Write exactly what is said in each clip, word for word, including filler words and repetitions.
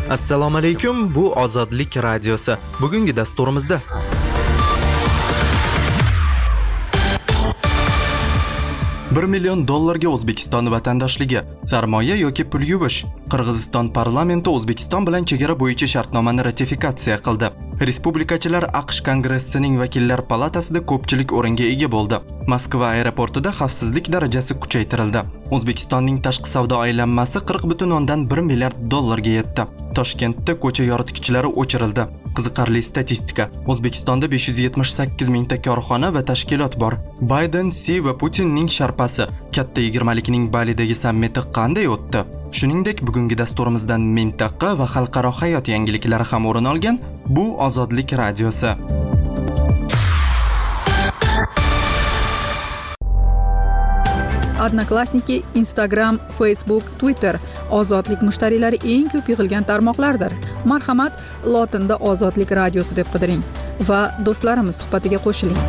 Assalomu alaykum, bu Ozodlik radiosi. Bugungi dasturimizda bir million dollarga O'zbekiston vatandoshligi, sarmoya yoki pul yuvish. Qirg'iziston parlamenti O'zbekiston bilan chegara bo'yicha shartnomani ratifikatsiya qildi. Respublikachilar AQSh kongressining vakillar palatasida ko'pchilik o'ringa ega bo'ldi. Moskva aeroportida xavfsizlik darajasi kuchaytirildi. O'zbekistonning tashqi savdo aylanmasi qirq butun o'ndan bir milliard dollarga yetdi. Toshkentda ko'cha yoritgichlari o'chirildi. Qiziqarli statistika. O'zbekistonda besh yuz yetmish sakkiz mingta korxona va tashkilot bor. Bayden, Si va Putinning sharpasi. Katta yigirmalikning Balidagi sammiti qanday o'tdi? Shuningdek, bugungi dasturimizdan mintaqa va xalqaro hayot yangiliklari ham o'rin olgan. Bu Ozodlik radiosi. Odnoklassniki, Instagram, Facebook, Twitter ozodlik mushtariylari eng ko'p yig'ilgan tarmoqlardir. Marhamat, lotinda Ozodlik radiosi deb qidiring va do'stlarimiz suhbatiga qo'shiling.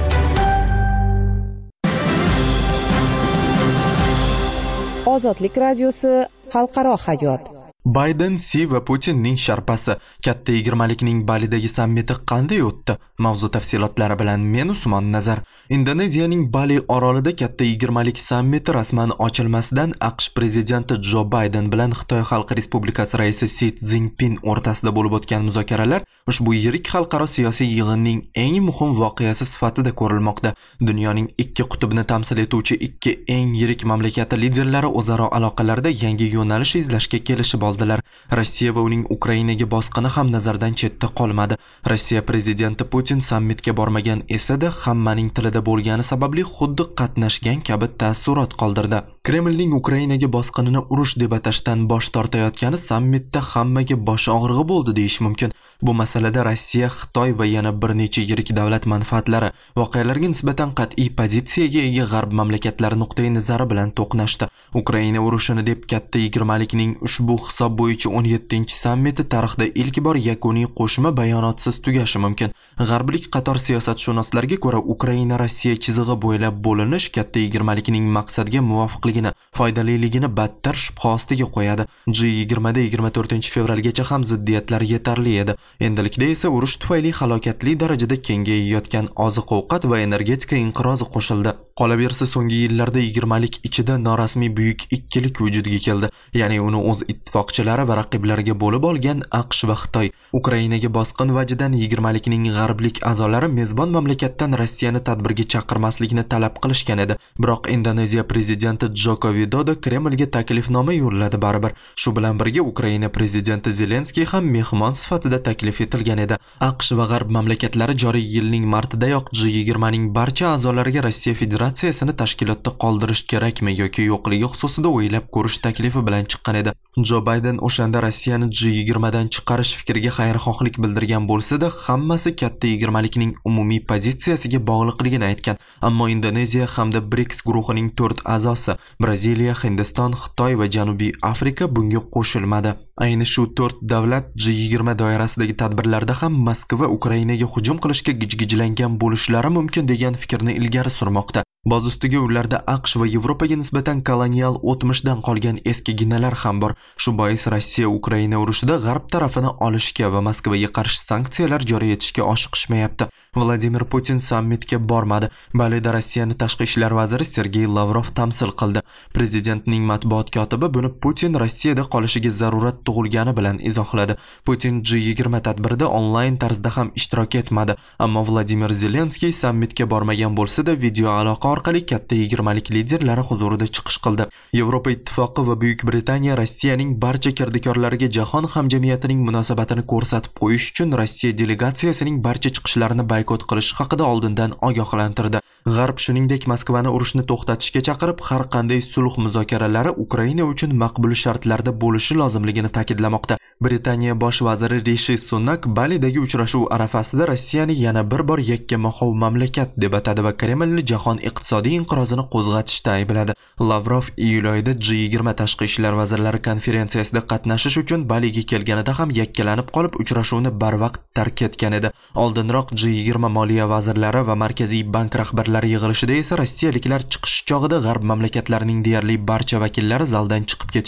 Ozodlik radiosi, xalqaro hayot. Bayden, Si va Putinning sharpasi. Katta yigirmalikning Balidagi sammiti qanday o'tdi? Mavzu tafsilotlari bilan men Usmon Nazar. Indoneziyaning Bali orolida katta yigirmalik sammiti rasman ochilmasidan AQSh prezidenti Jo Bayden bilan Xitoy Xalq Respublikasi raisi Si Szinpin o'rtasida bo'lib o'tgan muzokaralar ushbu yirik xalqaro siyosiy yig'inning eng muhim voqeasi sifatida ko'rilmoqda. Dunyoning ikki qutbini tamsil etuvchi ikki eng yirik mamlakati liderlari o'zaro aloqalarda yangi yo'nalish izlashga kelishib oldilar. Rossiya va uning Ukrainaga bosqini ham nazardan chetda qolmadi. Rossiya prezidenti Putin sammitga bormagan esa-da hammaning tilida bo'lgani sababli xuddi qatnashgan kabi taassurot qoldirdi. Kremlning Ukrainaga bosqinini urush deb atashdan bosh tortayotgani sammitda hammaga bosh og'rig'i bo'ldi deyish mumkin. Bu masalada Rossiya, Xitoy va yana bir necha yirik davlat manfaatlari voqealarga nisbatan qat'iy pozitsiyaga ega g'arb mamlakatlari nuqtai nazari bilan to'qnashdi. Ukraina urushini deb katta yigirmalikning ushbu hisob bo'yicha o'n yettinchi sammiti tarixda ilk bor yakuniy qo'shma bayonotsiz tugashi mumkin. G'arblik qator siyosatshunoslarga ko'ra, Ukraina Rossiya chizig'i bo'ylab bo'linish katta yigirmalikning maqsadga muvofiqligini, foydaliligini battar shubha ostiga qo'yadi. G yigirma da yigirma to'rtinchi fevralgacha ham ziddiyatlar yetarli edi. Endilikda esa urush tufayli halokatli darajada kengayayotgan oziq-ovqat va energetika inqirozi qo'shildi. Qolaversa, so'nggi yillarda yigirmalik ichida norasmiy buyuk ikkilik vujudga keldi. Ya'ni uni o'z ittifoqchilari va raqiblariga bo'lib olgan AQSh va Xitoy. Ukrainaga bosqin vajidan yigirmalikning g'arblik a'zolari mezbon mamlakatdan Rossiyani tadbirga chaqirmaslikni talab qilishgan edi. Biroq Indoneziya prezidenti Joko Widodo Kremlga taklifnoma yo'lladi baribir. Shu bilan birga Ukraina prezidenti Zelenskiy ham mehmon sifatida taklif etilgan edi. AQSh va g'arb mamlakatlari joriy yilning martidayoq G yigirmaning barcha a'zolariga Rossiya Federatsiyasini tashkilotda qoldirish kerakmi yoki yo'qligi xususida o'ylab ko'rish taklifi bilan chiqqan edi. Jo Bayden o'shanda Rossiyani G yigirma dan chiqarish fikriga xayrixohlik bildirgan bo'lsa-da, hammasi katta yigirmalikning umumiy pozitsiyasiga bog'liqligini aytgan. Ammo Indoneziya hamda BRICS guruhining to'rt a'zosi Braziliya, Hindiston, Xitoy va Janubiy Afrika bunga qo'shilmadi. Ayni shu to'rt davlat G yigirma doirasidagi tadbirlarda ham Moskva Ukrainaga hujum qilishga gijgijlangan bo'lishlari mumkin degan fikrni ilgari surmoqda. Boz ustiga ularda AQSh va Yevropaga nisbatan kolonial o'tmishdan qolgan eski ginalar ham bor. Shu bois Rossiya Ukraina urushida g'arb tarafini olishga va Moskvaga qarshi sanksiyalar joriy etishga oshiqishmayapti. Vladimir Putin sammitga bormadi. Balida Rossiyani tashqi ishlar vaziri Sergey Lavrov tamsil qildi. Prezidentning matbuot kotibi buni Putin Rossiyada qolishiga zarurat tug'ilgani bilan izohladi. Putin G yigirma tadbirida onlayn tarzda ham ishtirok etmadi. Ammo Vladimir Zelenskiy sammitga bormagan bo'lsa-da, video aloqa orqali katta yigirmalik liderlari huzurida chiqish qildi. Yevropa ittifoqi va Buyuk Britaniya Rossiyaning barcha kirdikorlariga jahon hamjamiyatining munosabatini ko'rsatib qo'yish uchun Rossiya delegatsiyasining barcha chiqishlarini boykot qilish haqida oldindan ogohlantirdi. G'arb shuningdek Moskvani urushni to'xtatishga chaqirib, har qanday sulh muzokaralari Ukraina uchun maqbul shartlarda bo'lishi lozimligini ta'kidlamoqda. Britaniya bosh vaziri Rishi Sunak Balidagi uchrashuv arafasida Rossiyani yana bir bor yakka-mahov mamlakat deb atadi va Kremlni jahon iqtisodiy inqirozini qo'zg'atishda aybladi. Lavrov iyul oyida G yigirma tashqi ishlar vazirlari konferensiyasida qatnashish uchun Baliga kelganida ham yakkalanib qolib uchrashuvni barvaqt tark etgan edi. Oldinroq G yigirma moliya vazirlari va Markaziy bank rahbarlari yig'ilishida esa rossiyaliklar chiqish chog'ida g'arb mamlakatlarining deyarli barcha vakillari zaldan chiqib ketishgan.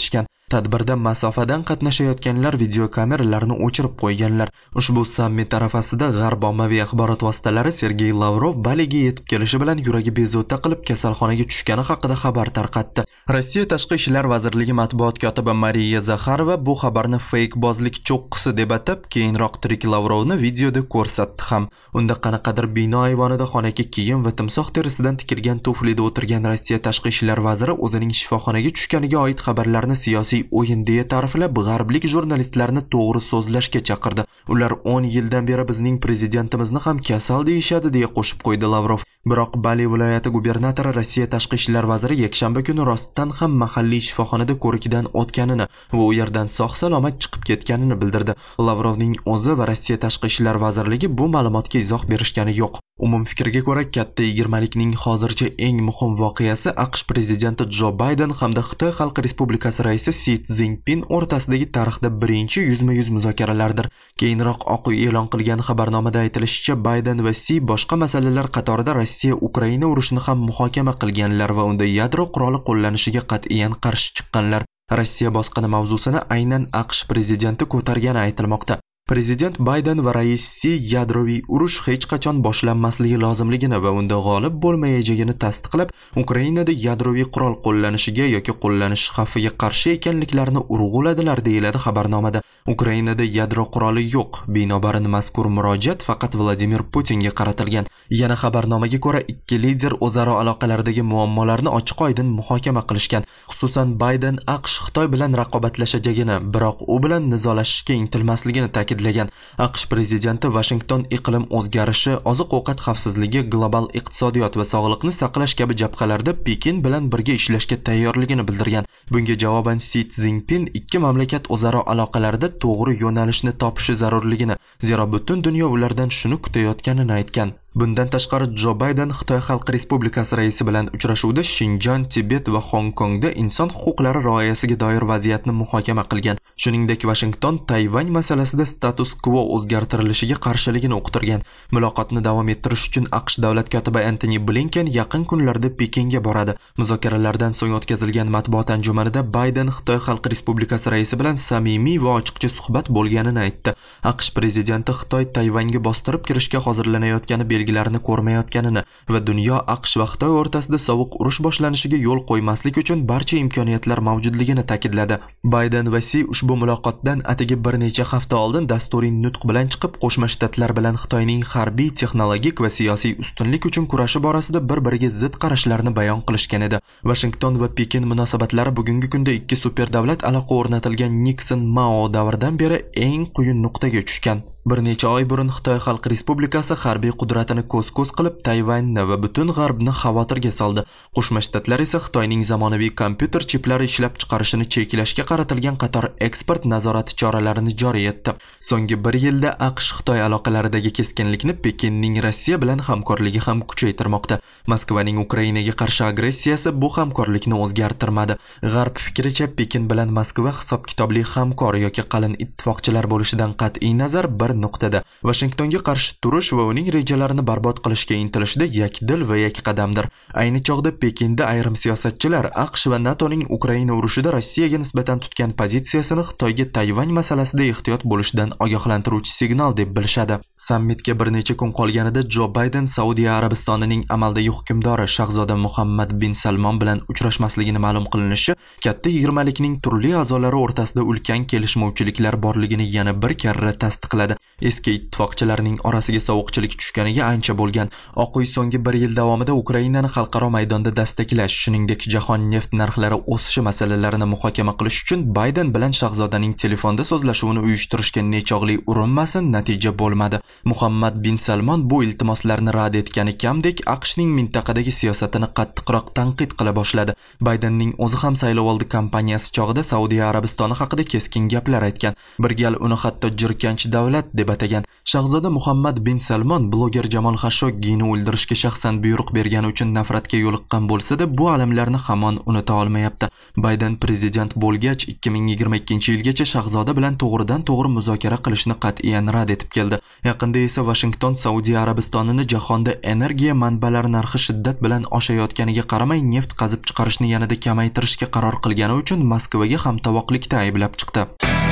Tadbirda masofadan qatnashayotganlar videokameralarini o'chirib qo'yganlar. Ushbu sammit arafasida G'arb ommaviy axborot vositalari Sergey Lavrov Baliga yetib kelishi bilan yuragi bezovta qilib kasalxonaga tushgani haqida xabar tarqatdi. Rossiya Tashqi ishlar vazirligi matbuot kotibi Mariya Zakharova bu xabarni feyk-bozlik cho'qqisi deb atab, keyinroq tirik Lavrovni videoda ko'rsatdi ham. Unda qanaqadir bino ayvonida xonaki kiyim va timsoh terisidan tikilgan tuflida o'tirgan Rossiya Tashqi ishlar vaziri o'zining shifoxonaga tushganiga oid xabarlarni siyosiy o'yin deya ta'riflab, g'arblik jurnalistlarni to'g'ri so'zlashga chaqirdi. Ular o'n yildan beri bizning prezidentimizni ham kasal deyishadi deya qo'shib qo'ydi Lavrov. Biroq Bali viloyati gubernatori Rossiya Tashqi ishlar vaziri yakshanba kuni rostdan ham mahalliy shifoxonada ko'rikdan o'tganini va u yerdan sog'-salomat chiqib ketganini bildirdi. Lavrovning o'zi va Rossiya Tashqi ishlar vazirligi bu ma'lumotga izoh berishgani yo'q. Umum fikrga ko'ra, katta yigirmalikning hozircha eng muhim voqeasi AQSh prezidenti Jo Bayden hamda Xitoy Xalq Respublikasi raisi Si Szinpin o'rtasidagi tarixda birinchi yuzma-yuz muzokaralardir. Keyinroq Oq uy e'lon qilgan xabarnomada aytilishicha, Bayden va Si boshqa masalalar qatorida Rossiya Ukraina urushini ham muhokama qilganlar va unda yadro quroli qo'llanishiga qat'iyan qarshi chiqqanlar. Rossiya bosqini mavzusini aynan AQSh prezidenti ko'targani aytilmoqda. Prezident Bayden va rais Si yadroviy urush hech qachon boshlanmasligi lozimligini va unda g'olib bo'lmayajagini tasdiqlab, Ukrainada yadroviy qurol qo'llanishiga yoki qo'llanish xavfiga qarshi ekanliklarini urg'uladilar, deyiladi xabarnomada. Ukrainada yadro quroli yo'q. Binobarin mazkur murojaat faqat Vladimir Putinga qaratilgan. Yana xabarnomaga ko'ra, ikki lider o'zaro aloqalardagi muammolarni ochiq-oydin muhokama qilishgan. Xususan, Bayden AQSh Xitoy bilan raqobatlashajagini, biroq u bilan nizolashishga intilmasligini ta'kidlagan. AQSh prezidenti Washington iqlim o'zgarishi, oziq-ovqat xavfsizligi, global iqtisodiyot va sog'liqni saqlash kabi jabhalarda Pekin bilan birga ishlashga tayyorligini bildirgan. Bunga javoban Si Szinpin ikki mamlakat o'zaro aloqalarida to'g'ri yo'nalishni topishi zarurligini, zero butun dunyo ulardan shuni kutayotganini aytgan. Bundan tashqari, Jo Bayden Xitoy Xalq Respublikasi raisi bilan uchrashuvda Xinjiang, Tibet va Hong Kongda inson huquqlari rioyasiga doir vaziyatni muhokama qilgan. Shuningdek, Washington Tayvan masalasida status quo o'zgartirilishiga qarshiligini uqtirgan. Muloqotni davom ettirish uchun AQSh davlat kotibi Antony Blinken yaqin kunlarda Pekinga boradi. Muzokaralardan so'ng o'tkazilgan matbuot anjumanida Bayden Xitoy Xalq Respublikasi raisi bilan samimiy va ochiqcha suhbat bo'lganini aytdi. AQSh prezidenti Xitoy Tayvanga bostirib kirishga hozirlanayotgani belgilarini ko'rmayotganini va dunyo AQSh va Xitoy o'rtasida sovuq urush boshlanishiga yo'l qo'ymaslik uchun barcha imkoniyatlar mavjudligini ta'kidladi. Bayden va Si ushbu muloqotdan atigi bir necha hafta oldin dasturiy nutq bilan chiqib, Qo'shma Shtatlar bilan Xitoyning harbiy, texnologik va siyosiy ustunlik uchun kurashi borasida bir-biriga zid qarashlarni bayon qilishgan edi. Washington va Pekin munosabatlari bugungi kunda ikki super davlat aloqa o'rnatilgan Nixon-Mao davridan beri eng quyi nuqtaga tushgan. Bir necha oy burun Xitoy Xalq Respublikasi harbiy qudratini ko'z-ko'z qilib Tayvanni va butun g'arbni xavotirga soldi. Qo'shma Shtatlar esa Xitoyning zamonaviy kompyuter chiplari ishlab chiqarishini cheklashga qaratilgan qator eksport nazorati choralarini joriy etdi. So'nggi bir yilda AQSh Xitoy aloqalaridagi keskinlikni Pekinning Rossiya bilan hamkorligi ham kuchaytirmoqda. Moskvaning Ukrainaga qarshi agressiyasi bu hamkorlikni o'zgartirmadi. G'arb fikricha Pekin bilan Moskva hisob-kitobli hamkor yoki qalin ittifoqchilar bo'lishidan qat'iy nazar bir nuqtada Washingtonga qarshi turish va uning rejalarini barbod qilishga intilishda yakdil va yakqadamdir. Ayni chog'da Pekinda ayrim siyosatchilar AQSh va NATOning Ukraina urushida Rossiyaga nisbatan tutgan pozitsiyasini Xitoyga Tayvan masalasida ehtiyot bo'lishdan ogohlantiruvchi signal deb bilishadi. Sammitga bir necha kun qolganida Jo Bayden Saudiya Arabistonining amaldagi hukmdori Shahzoda Muhammad bin Salmon bilan uchrashmasligini ma'lum qilinishi katta yigirmalikning turli a'zolari o'rtasida ulkan kelishmovchiliklar borligini yana bir karra tasdiqladi. Eski ittifoqchilarning orasiga sovuqchilik tushganiga ancha bo'lgan. Oq uy so'nggi bir yil davomida Ukrainani xalqaro maydonda dastaklash, shuningdek jahon neft narxlari o'sishi masalalarini muhokama qilish uchun Bayden bilan Shahzodaning telefonda so'zlashuvini uyushtirishga nechog'li urinmasin, natija bo'lmadi. Muhammad bin Salmon bu iltimoslarni rad etgani kamdek AQShning mintaqadagi siyosatini qattiqroq tanqid qila boshladi. Baydenning o'zi ham saylovoldi kampaniyasi chog'ida Saudiya Arabistoni haqida keskin gaplar aytgan. Bir gal uni hatto jirkanch davlat deb atagan. Shahzoda Muhammad bin Salmon bloger Jamol Khashoggi'ni o'ldirishga shaxsan buyruq bergani uchun nafratga yo'liqqan bo'lsa-da, bu alamlarni hamon unuta olmayapti. Bayden prezident bo'lgach, ikki ming yigirma ikkinchi yilgacha Shahzoda bilan to'g'ridan-to'g'ri muzokara qilishni qat'iyan rad etib keldi. Yaqinda esa Washington Saudiya Arabistonini jahonda energiya manbalari narxi shiddat bilan oshayotganiga qaramay neft qazib chiqarishni yanada kamaytirishga qaror qilgani uchun Moskvaga hamtovoqlikda ayblab chiqdi.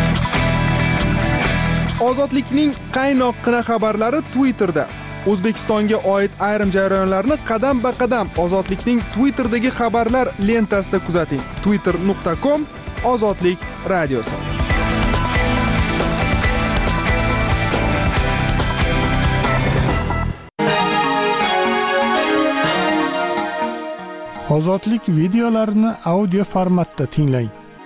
Ozodlikning qaynoqqina xabarlari Twitterda. O'zbekistonga oid ayrim jarayonlarni qadam-ba-qadam Ozodlikning Twitterdagi xabarlar lentasida kuzating. twitter nuqta com Ozodlik radiosi. Ozodlik videolarini audio formatda tinglang.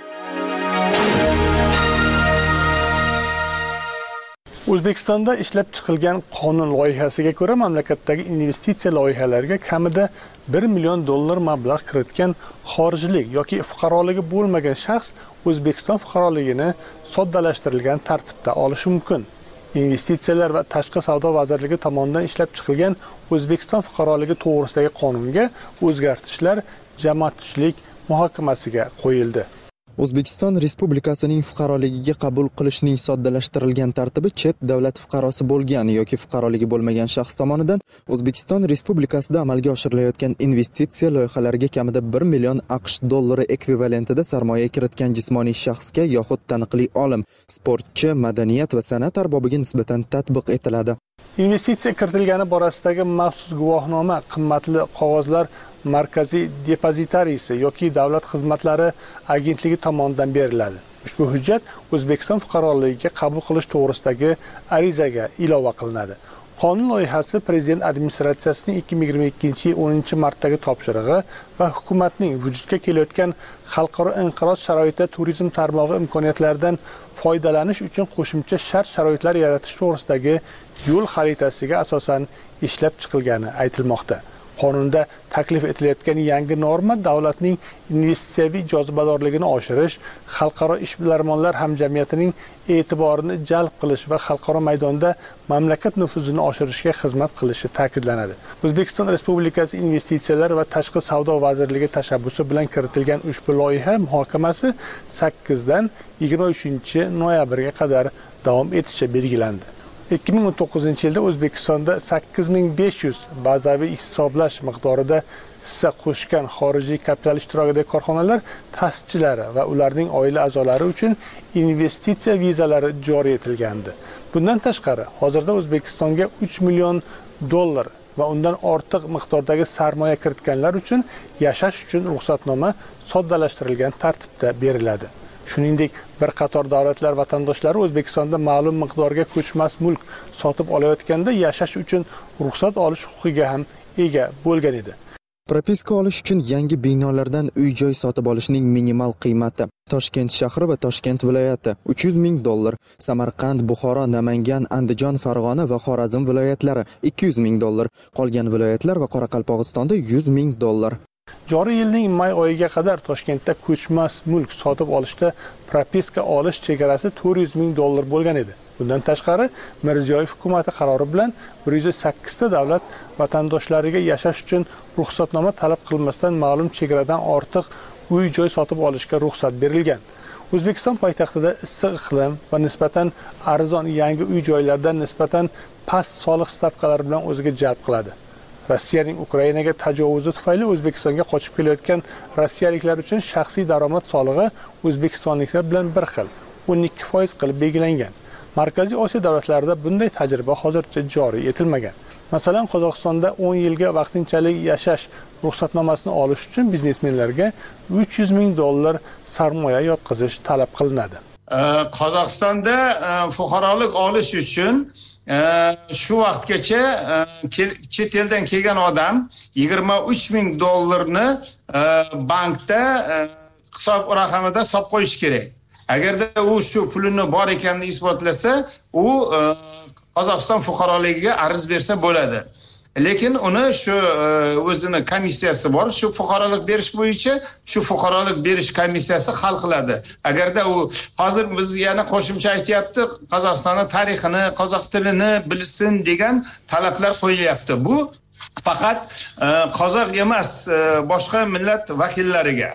O'zbekistonda ishlab chiqilgan qonun loyihasiga ko'ra mamlakatdagi investitsiya loyihalariga kamida bir million dollar mablag' kiritgan xorijlik yoki fuqaroligi bo'lmagan shaxs O'zbekiston fuqaroligini soddalashtirilgan tartibda olishi mumkin. Investitsiyalar va tashqi savdo vazirligi tomonidan ishlab chiqilgan O'zbekiston fuqaroligi to'g'risidagi qonunga o'zgartishlar jamoatchilik muhokamasiga qo'yildi. O'zbekiston Respublikasining fuqaroligiga qabul qilishning soddalashtirilgan tartibi chet davlat fuqarosi bo'lgan yoki fuqaroligi bo'lmagan shaxs tomonidan O'zbekiston Respublikasida amalga oshirilayotgan investitsiya loyihalariga kamida bir million AQSh dollari ekvivalentida sarmoya kiritgan jismoniy shaxsga yoxud taniqli olim, sportchi, madaniyat va san'at arbobiga nisbatan tatbiq etiladi. Investitsiya kiritilgani borasidagi maxsus guvohnoma qimmatli qog'ozlar markaziy depozitariysi yoki davlat xizmatlari agentligi tomonidan beriladi. Ushbu hujjat O'zbekiston fuqaroligiga qabul qilish to'g'risidagi arizaga ilova qilinadi. Qonun loyihasi Prezident administratsiyasining ikki ming yigirma ikkinchi yil o'ninchi martdagi topshirig'i va hukumatning vujudga kelayotgan xalqaro inqiroz sharoitida turizm tarmog'i imkoniyatlaridan foydalanish uchun qo'shimcha shart sharoitlar yaratish to'g'risidagi yo'l xaritasiga asosan ishlab chiqilgani aytilmoqda. Qonunda taklif etilayotgan yangi norma davlatning investitsiyaviy jozibadorligini oshirish, xalqaro ishbilarmonlar hamjamiyatining e'tiborini jalb qilish va xalqaro maydonda mamlakat nufuzini oshirishga xizmat qilishi ta'kidlanadi. O'zbekiston Respublikasi Investitsiyalar va Tashqi savdo vazirligi tashabbusi bilan kiritilgan ushbu loyiha muhokamasi sakkizdan yigirma uchinchi noyabrga qadar davom etishi belgilandi. ikki ming o'n to'qqizinchi yilda O'zbekistonda sakkiz ming besh yuz bazaviy hisoblash miqdorida hissa qo'shgan xorijiy kapital ishtirokidagi korxonalar ta'sischilari va ularning oila a'zolari uchun investitsiya vizalari joriy etilgandi. Bundan tashqari, hozirda O'zbekistonga uch million dollar va undan ortiq miqdordagi sarmoya kiritganlar uchun yashash uchun ruxsatnoma soddalashtirilgan tartibda beriladi. Shuningdek, bir qator davlatlar vatandoshlari O'zbekistonda ma'lum miqdorga ko'chmas mulk sotib olayotganda yashash uchun ruxsat olish huquqiga ham ega bo'lgan edi. Propiska olish uchun yangi binolardan uy-joy sotib olishning minimal qiymati Toshkent shahri va Toshkent viloyati uch yuz ming dollar, Samarqand, Buxoro, Namangan, Andijon, Farg'ona va Xorazm viloyatlari ikki yuz ming dollar, qolgan viloyatlar va Qoraqalpog'istonda yuz ming dollar. Joriy yilning may oyiga qadar Toshkentda ko'chmas mulk sotib olishda propiska olish chegarasi to'rt yuz ming dollar bo'lgan edi. Bundan tashqari, Mirziyoyev hukumatı qarori bilan bir yuz sakkiz ta davlat vatandoshlariga yashash uchun ruxsatnoma talab qilmasdan ma'lum chegaradan ortiq uy-joy sotib olishga ruxsat berilgan. O'zbekiston poytaxtida issiq iqlim va nisbatan arzon yangi uy-joylardan nisbatan past soliq stavkalari bilan o'ziga jalb qiladi. Rossiyaning Ukrainaga tajovuzi tufayli O'zbekistonga qochib kelayotgan rossiyaliklar uchun shaxsiy daromad solig'i o'zbekistonliklar bilan bir xil o'n ikki foiz qilib belgilangan. Markaziy Osiyo davlatlarida bunday tajriba hozircha joriy etilmagan. Masalan, Qozog'istonda o'n yilga vaqtinchalik yashash ruxsatnomasini olish uchun biznesmenlarga uch yuz ming dollar sarmoya yotqizish talab qilinadi. Qozog'istonda fuqarolik olish uchun shu vaqtgacha chet eldan kelgan odam yigirma uch ming dollarni bankda hisob raqamida solib qo'yish kerak. Agarda u shu pulini bor ekanini isbotlasa, u Qozog'iston fuqaroligiga arz bersa bo'ladi. lekin uni shu o'zini komissiyasi bor, shu fuqarolik berish bo'yicha shu fuqarolik berish komissiyasi hal qiladi. Agarda u hozir biz yana qo'shimcha aytyapti, Qozog'istonning tarixini, qozoq tilini bilsin degan talablar qo'yilyapti. Bu faqat qozoq emas, boshqa millat vakillariga.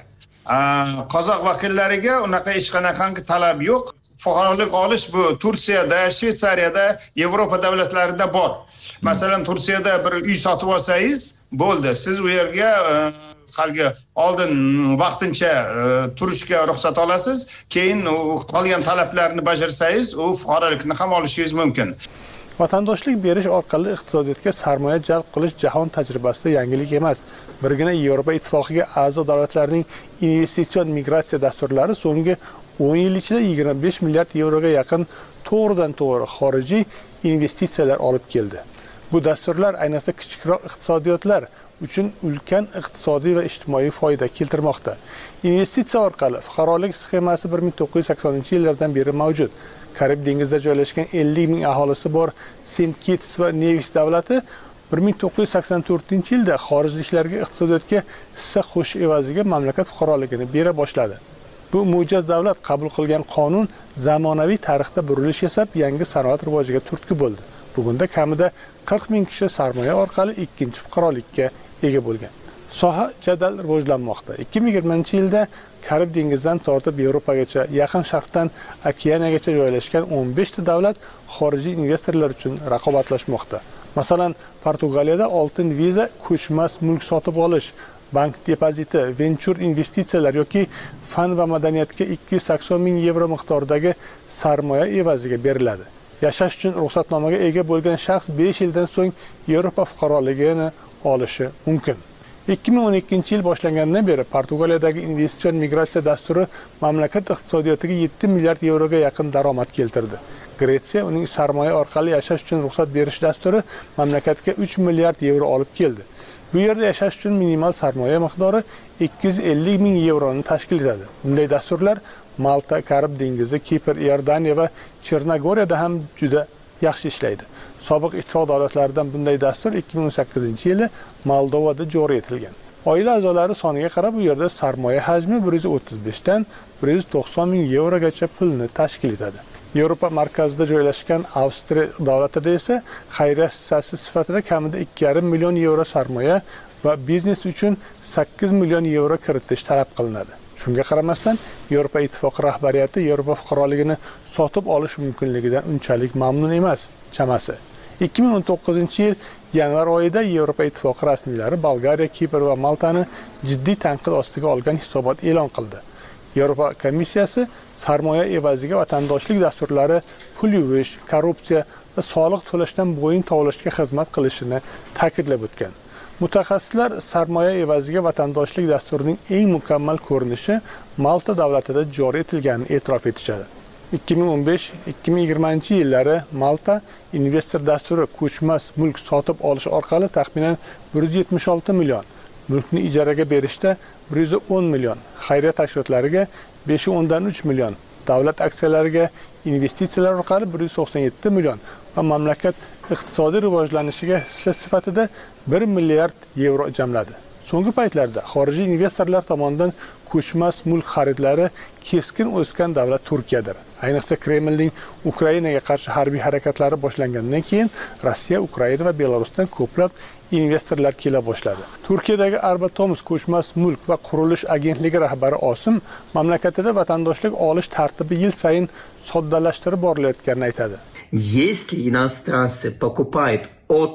Qozoq vakillariga unaqa hech qanaqangi talab yo'q. Fuqarolik olish bu Turkiyada, Shveysariyada, Yevropa davlatlarida bor. Masalan, Turkiyada bir uy sotib olsangiz, bo'ldi. Siz u yerga halgi oldin vaqtincha turishga ruxsat olasiz, keyin qolgan talablarni bajarsangiz, u fuqarolikni ham olishingiz mumkin. Vatandoshlik berish orqali iqtisodiyotga sarmoya jalb qilish jahon tajribasida yangilik emas. Birgina Yevropa ittifoqiga a'zo davlatlarning investitsion migratsiya dasturlari so'nggi o'n yil ichida yigirma besh milliard yevroga yaqin to'g'ridan to'g'ri xorijiy investitsiyalar olib keldi. Bu dasturlar ayniqsa kichikroq iqtisodiyotlar uchun ulkan iqtisodiy va ijtimoiy foyda keltirmoqda. Investitsiya orqali fuqarolik sxemasi bir ming to'qqiz yuz saksoninchi yillardan beri mavjud. Karib dengizida joylashgan ellik ming aholisi bor Saint Kitts va Nevis davlati bir ming to'qqiz yuz sakson to'rtinchi yilda xorijliklarga iqtisodiyotga hissa qo'sh evaziga mamlakat fuqaroligini bera boshladi. Bu mo'jaz davlat qabul qilgan qonun zamonaviy tarixda burilish yasab yangi sanoat rivojiga turtki bo'ldi. Bugunda kamida qirq ming kishi sarmoya orqali ikkinchi fuqarolikka ega bo'lgan. Soha jadal rivojlanmoqda. ikki ming yigirmanchi yilda Karib dengizidan tortib Yevropagacha, Yaqin Sharqdan okeanagacha joylashgan o'n besh ta davlat xorijiy investorlar uchun raqobatlashmoqda. Masalan, Portugaliyada oltin viza, ko'chmas mulk sotib olish, bank depoziti, venture investitsiyalar yoki fan va madaniyatga ikki yuz sakson ming yevro miqdoridagi sarmoya evaziga beriladi. Yashash uchun ruxsatnomaga ega bo'lgan shaxs besh yildan so'ng Yevropa fuqaroligini olishi mumkin. ikki ming o'n ikkinchi yil boshlangandan beri Portugaliyadagi investitsion migratsiya dasturi mamlakat iqtisodiyotiga yetti milliard yevroga yaqin daromad keltirdi. Gretsiya uning sarmoya orqali yashash uchun ruxsat berish dasturi mamlakatga uch milliard yevro olib keldi. Bu yerda yashash uchun minimal sarmoya miqdori ikki yuz ellik ming yevroni tashkil etadi. Bunday dasturlar Malta, Karib dengizi, Kipr, Iordaniya va Chernogoriyada ham juda yaxshi ishlaydi. Sobiq ittifoq davlatlaridan bunday dastur ikki ming o'n sakkizinchi yili Moldovada joriy etilgan. Oila a'zolari soniga qarab bu yerda sarmoya hajmi bir yuz o'ttiz besh dan bir yuz to'qson ming yevrogacha pulni tashkil etadi. Yevropa markazida joylashgan Avstriya davlatida esa xayriya hissasi sifatida kamida ikki yarim million yevro sarmoya va biznes uchun sakkiz million yevro kiritish talab qilinadi. Shunga qaramasdan, Yevropa ittifoqi rahbariyati Yevropa fuqaroligini sotib olish mumkinligidan unchalik mamnun emas, chamasi. ikki ming o'n to'qqizinchi yil yanvar oyida Yevropa ittifoqi rasmiylari Bolgariya, Kipr va Maltani jiddiy tanqid ostiga olgan hisobot e'lon qildi. Yevropa komissiyasi sarmoya evaziga vatandoshlik dasturlari pul yuvish, korrupsiya va soliq to'lashdan bo'yin tovlashga xizmat qilishini ta'kidlab o'tgan. Mutaxassislar sarmoya evaziga vatandoshlik dasturining eng mukammal ko'rinishi Malta davlatida joriy etilganini e'tirof etishadi. ikki ming o'n besh ikki ming yigirmanchi yillari Malta investor dasturi ko'chmas mulk sotib olish orqali taxminan bir yuz yetmish olti million, mulkni ijaraga berishda bir yuz o'n million, xayriya tashkilotlariga besh nuqta o'ndan uch million, davlat aksiyalariga investitsiyalar orqali bir yuz to'qson yetti million va mamlakat iqtisodiy rivojlanishiga hissa sifatida bir milliard yevro jamladi. So'nggi paytlarda xorijiy investorlar tomonidan ko'chmas mulk xaridlari keskin o'sgan davlat Turkiyadir. Ayniqsa Kremlning Ukrainaga qarshi harbiy harakatlari boshlangandan keyin Rossiya, Ukraina va Belarusdan ko'plab investorlar kela boshladi. Turkiyadagi Arbatomuz ko'chmas mulk va qurilish agentligi rahbari Osim mamlakatida vatandoshlik olish tartibi yil sayin soddalashtirib borilayotganini aytadi. Если иностранцы покупают от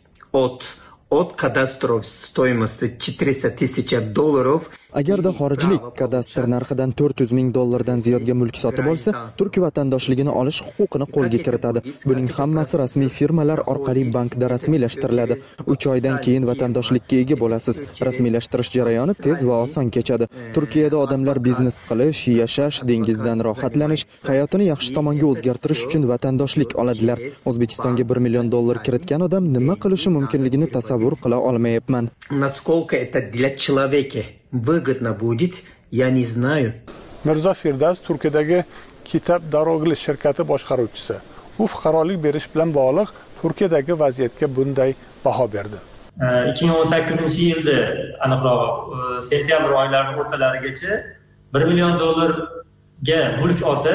от от кадастров стоимостью четыреста тысяч долларов. Agarda xorijlik kadastr narxidan to'rt yuz ming dollardan ziyodga mulk sotib olsa, Turkiya vatandoshligini olish huquqini qo'lga kiritadi. Buning hammasi rasmiy firmalar orqali bankda rasmiylashtiriladi. uch oydan keyin vatandoshlikka ega bo'lasiz. Rasmiylashtirish jarayoni tez va oson kechadi. Turkiyada odamlar biznes qilish, yashash, dengizdan rohatlanish, hayotini yaxshi tomonga o'zgartirish uchun vatandoshlik oladilar. O'zbekistonga bir million dollar kiritgan odam nima qilishi mumkinligini tasavvur qila olmayapman. Насколько это для человека выгодно будет, я не знаю. Mirzo Firdavs Turkiyadagi Kitab Darogli shirkati boshqaruvchisi. U fuqarolik berish bilan bog'liq Turkiyadagi vaziyatga bunday baho berdi. ikki ming o'n sakkizinchi yilda aniqrog'i sentyabr oylarining o'rtalarigacha bir million dollarga mulk olsa,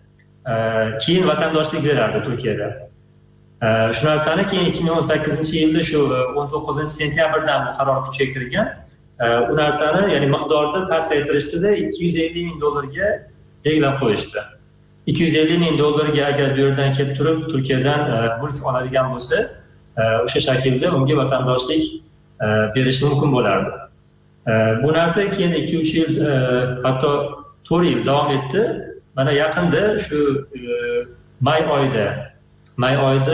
keyin vatandoshlik berardi Turkiyada. Shu narsani keyin ikki ming o'n sakkizinchi yilda shu o'n to'qqizinchi sentyabrdan bu qaror kuchga kirgan. U narsani, ya'ni miqdorni pasaytirishdi-da ikki yuz ellik ming dollarga belgilab qo'yishdi. ikki yuz ellik ming dollarga agar bu yerdan kelib turib Turkiyadan mulk oladigan bo'lsa, o'sha shaklda unga vatandoshlik berish mumkin bo'lardi. Bu narsa keyin ikki uch yil, hatto to'rt yil davom etdi. Mana yaqinda shu may oyida, may oyida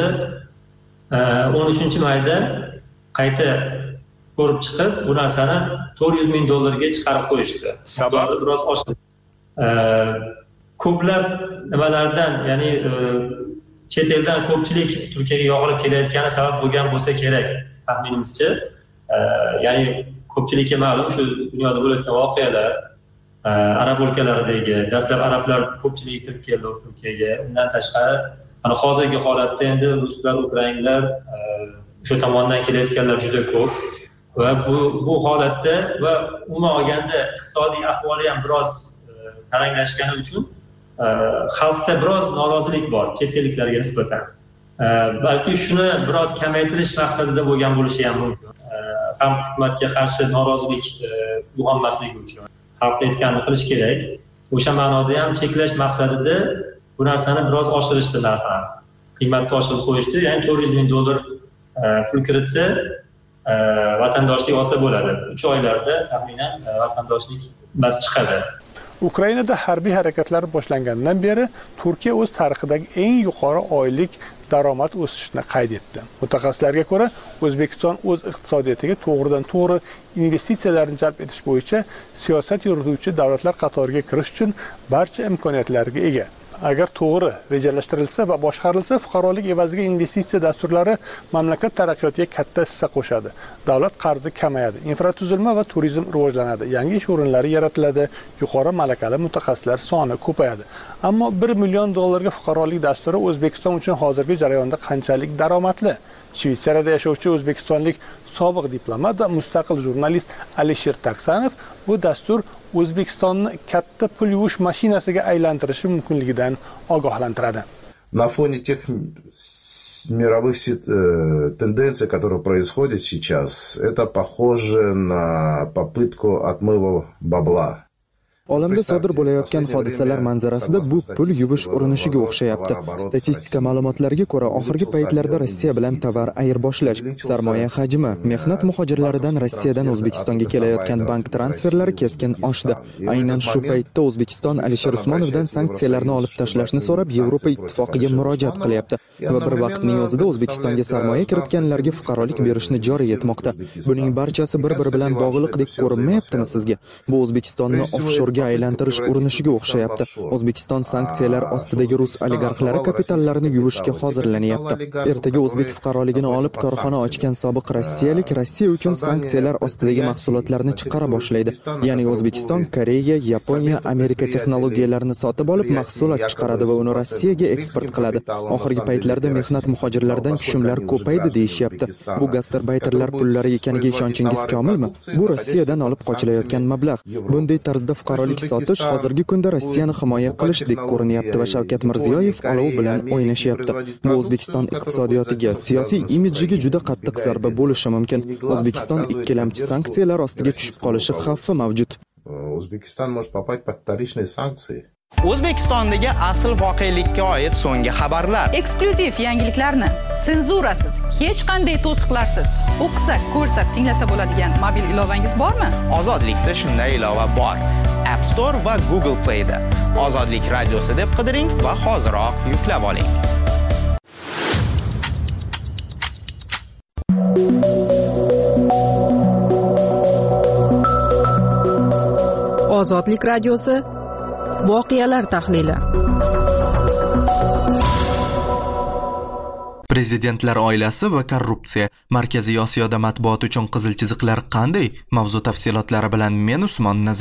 o'n uchinchi mayda qayta ko'rib chiqib, bu narsani to'rt yuz ming dollarga chiqarib qo'yishdi. Sababi biroz oshdi. Ko'plab nimalardan, ya'ni chet eldan ko'pchilik Turkiyaga yog'ilib kelayotgani sabab bo'lgan bo'lsa kerak, taxminimizcha. Ya'ni ko'pchilikka ma'lum shu dunyoda bo'layotgan voqealar, arab o'lkalaridagi dastlab arablar ko'pchilik kirib keldi Turkiyaga. Undan tashqari, ana hozirgi holatda endi ruslar, ukrainlar o'sha tomondan kelayotganlar juda ko'p. Va bu bu holatda va umuman olganda iqtisodiy ahvoli ham biroz taranglashgani uchun xalqda biroz norozilik bor chet elliklarga nisbatan. Balki shuni biroz kamaytirish maqsadida bo'lgan bo'lishi ham mumkin. Ham hukumatga qarshi norozilik uyg'onmasligi uchun xalq aytganini qilish kerak. O'sha ma'noda ham cheklash maqsadida bu narsani biroz oshirishdi narxini. Qiymatni oshirib qo'yishdi. Ya'ni to'rt yuz ming dollar pul kiritsa, vatandoshlik olsa bo'ladi. uch oylarda taxminan vatandoshlik bas chiqadi. Ukrainada harbiy harakatlar boshlangandan beri Turkiya o'z tarixidagi eng yuqori oylik daromad o'sishini qayd etdi. Mutaxassislarga ko'ra, O'zbekiston o'z iqtisodiyotiga to'g'ridan-to'g'ri investitsiyalarni jalb etish bo'yicha siyosat yurituvchi davlatlar qatoriga kirish uchun barcha imkoniyatlarga ega. Agar to'g'ri rejalashtirilsa va boshqarilsa, fuqarolik evaziga investitsiya dasturlari mamlakat taraqqiyotiga katta hissa qo'shadi. Davlat qarzi kamayadi, infratuzilma va turizm rivojlanadi, yangi ish o'rinlari yaratiladi, yuqori malakali mutaxassislar soni ko'payadi. Ammo bir million dollarga fuqarolik dasturi O'zbekiston uchun hozirgi jarayonda qanchalik daromadli? Shveysariyada yashovchi o'zbekistonlik sobiq diplomat va mustaqil jurnalist Alisher Taksanov bu dastur O'zbekistonni katta pul yuvish mashinasiga aylantirishi mumkinligidan ogohlantiradi. На фоне тех мировых тенденций, которые происходят сейчас, это похоже на попытку отмыва бабла. Olamda sodir bo'layotgan hodisalar manzarasida bu pul yuvish urinishiga o'xshayapti. Statistika ma'lumotlariga ko'ra, oxirgi paytlarda Rossiya bilan tovar ayirboshlash, sarmoya hajmi, mehnat muhojirlaridan Rossiyadan O'zbekistonga kelayotgan bank transferlari keskin oshdi. Aynan shu paytda O'zbekiston Alisher Usmonovdan sanksiyalarni olib tashlashni so'rab Yevropa ittifoqiga murojaat qilyapti va bir vaqtning o'zida O'zbekistonga sarmoya kiritganlarga fuqarolik berishni joriy etmoqda. Buning barchasi bir-biri bilan bog'liqdek ko'rinmayaptimi sizga? Bu O'zbekistonni offshore aylantirish urinishiga o'xshayapti. O'zbekiston sanksiyalar ostidagi rus oligarxlari kapitallarini yuvishga hozirlanyapti. Ertaga o'zbek fuqaroligini olib korxona ochgan sobiq rossiyalik Rossiya uchun sanksiyalar ostidagi mahsulotlarni chiqara boshlaydi. Ya'ni O'zbekiston Koreya, Yaponiya, Amerika texnologiyalarini sotib olib mahsulot chiqaradi va uni Rossiyaga eksport qiladi. Oxirgi paytlarda mehnat muhojirlaridan tushumlar ko'paydi deyishyapti. Bu gastarbayterlar pullari ekaniga ishonchingiz komilmi? Bu Rossiyadan olib qochilayotgan mablag'. Bunday tarzda fuqarolik sotish hozirgi kunda Rossiyani himoya qilishdek ko'rinyapti va Shavkat Mirziyoyev olov bilan o'ynashyapti. Bu O'zbekiston iqtisodiyotiga, siyosiy imidjiga juda qattiq zarba bo'lishi mumkin. O'zbekiston ikkilamchi sanksiyalar ostiga tushib qolishi xavfi mavjud. O'zbekiston может попасть под вторичные санкции. O'zbekistondagi asl voqelikka oid so'nggi xabarlar. Eksklyuziv yangiliklarni senzurasiz, hech qanday to'siqlarsiz o'qisak, ko'rsak, tinglasa bo'ladigan mobil ilovangiz bormi? Ozodlikda shunday ilova bor. App Store va Google Play'da Ozodlik radiosi deb qidiring va hoziroq yuklab oling. Ozodlik radiosi voqealar tahlili. Prezidentlar oilasi va korrupsiya. Markaziy Osiyoda matbuot uchun qizil chiziqlar qanday? Mavzu tafsilotlari bilan men Usmon Nazar.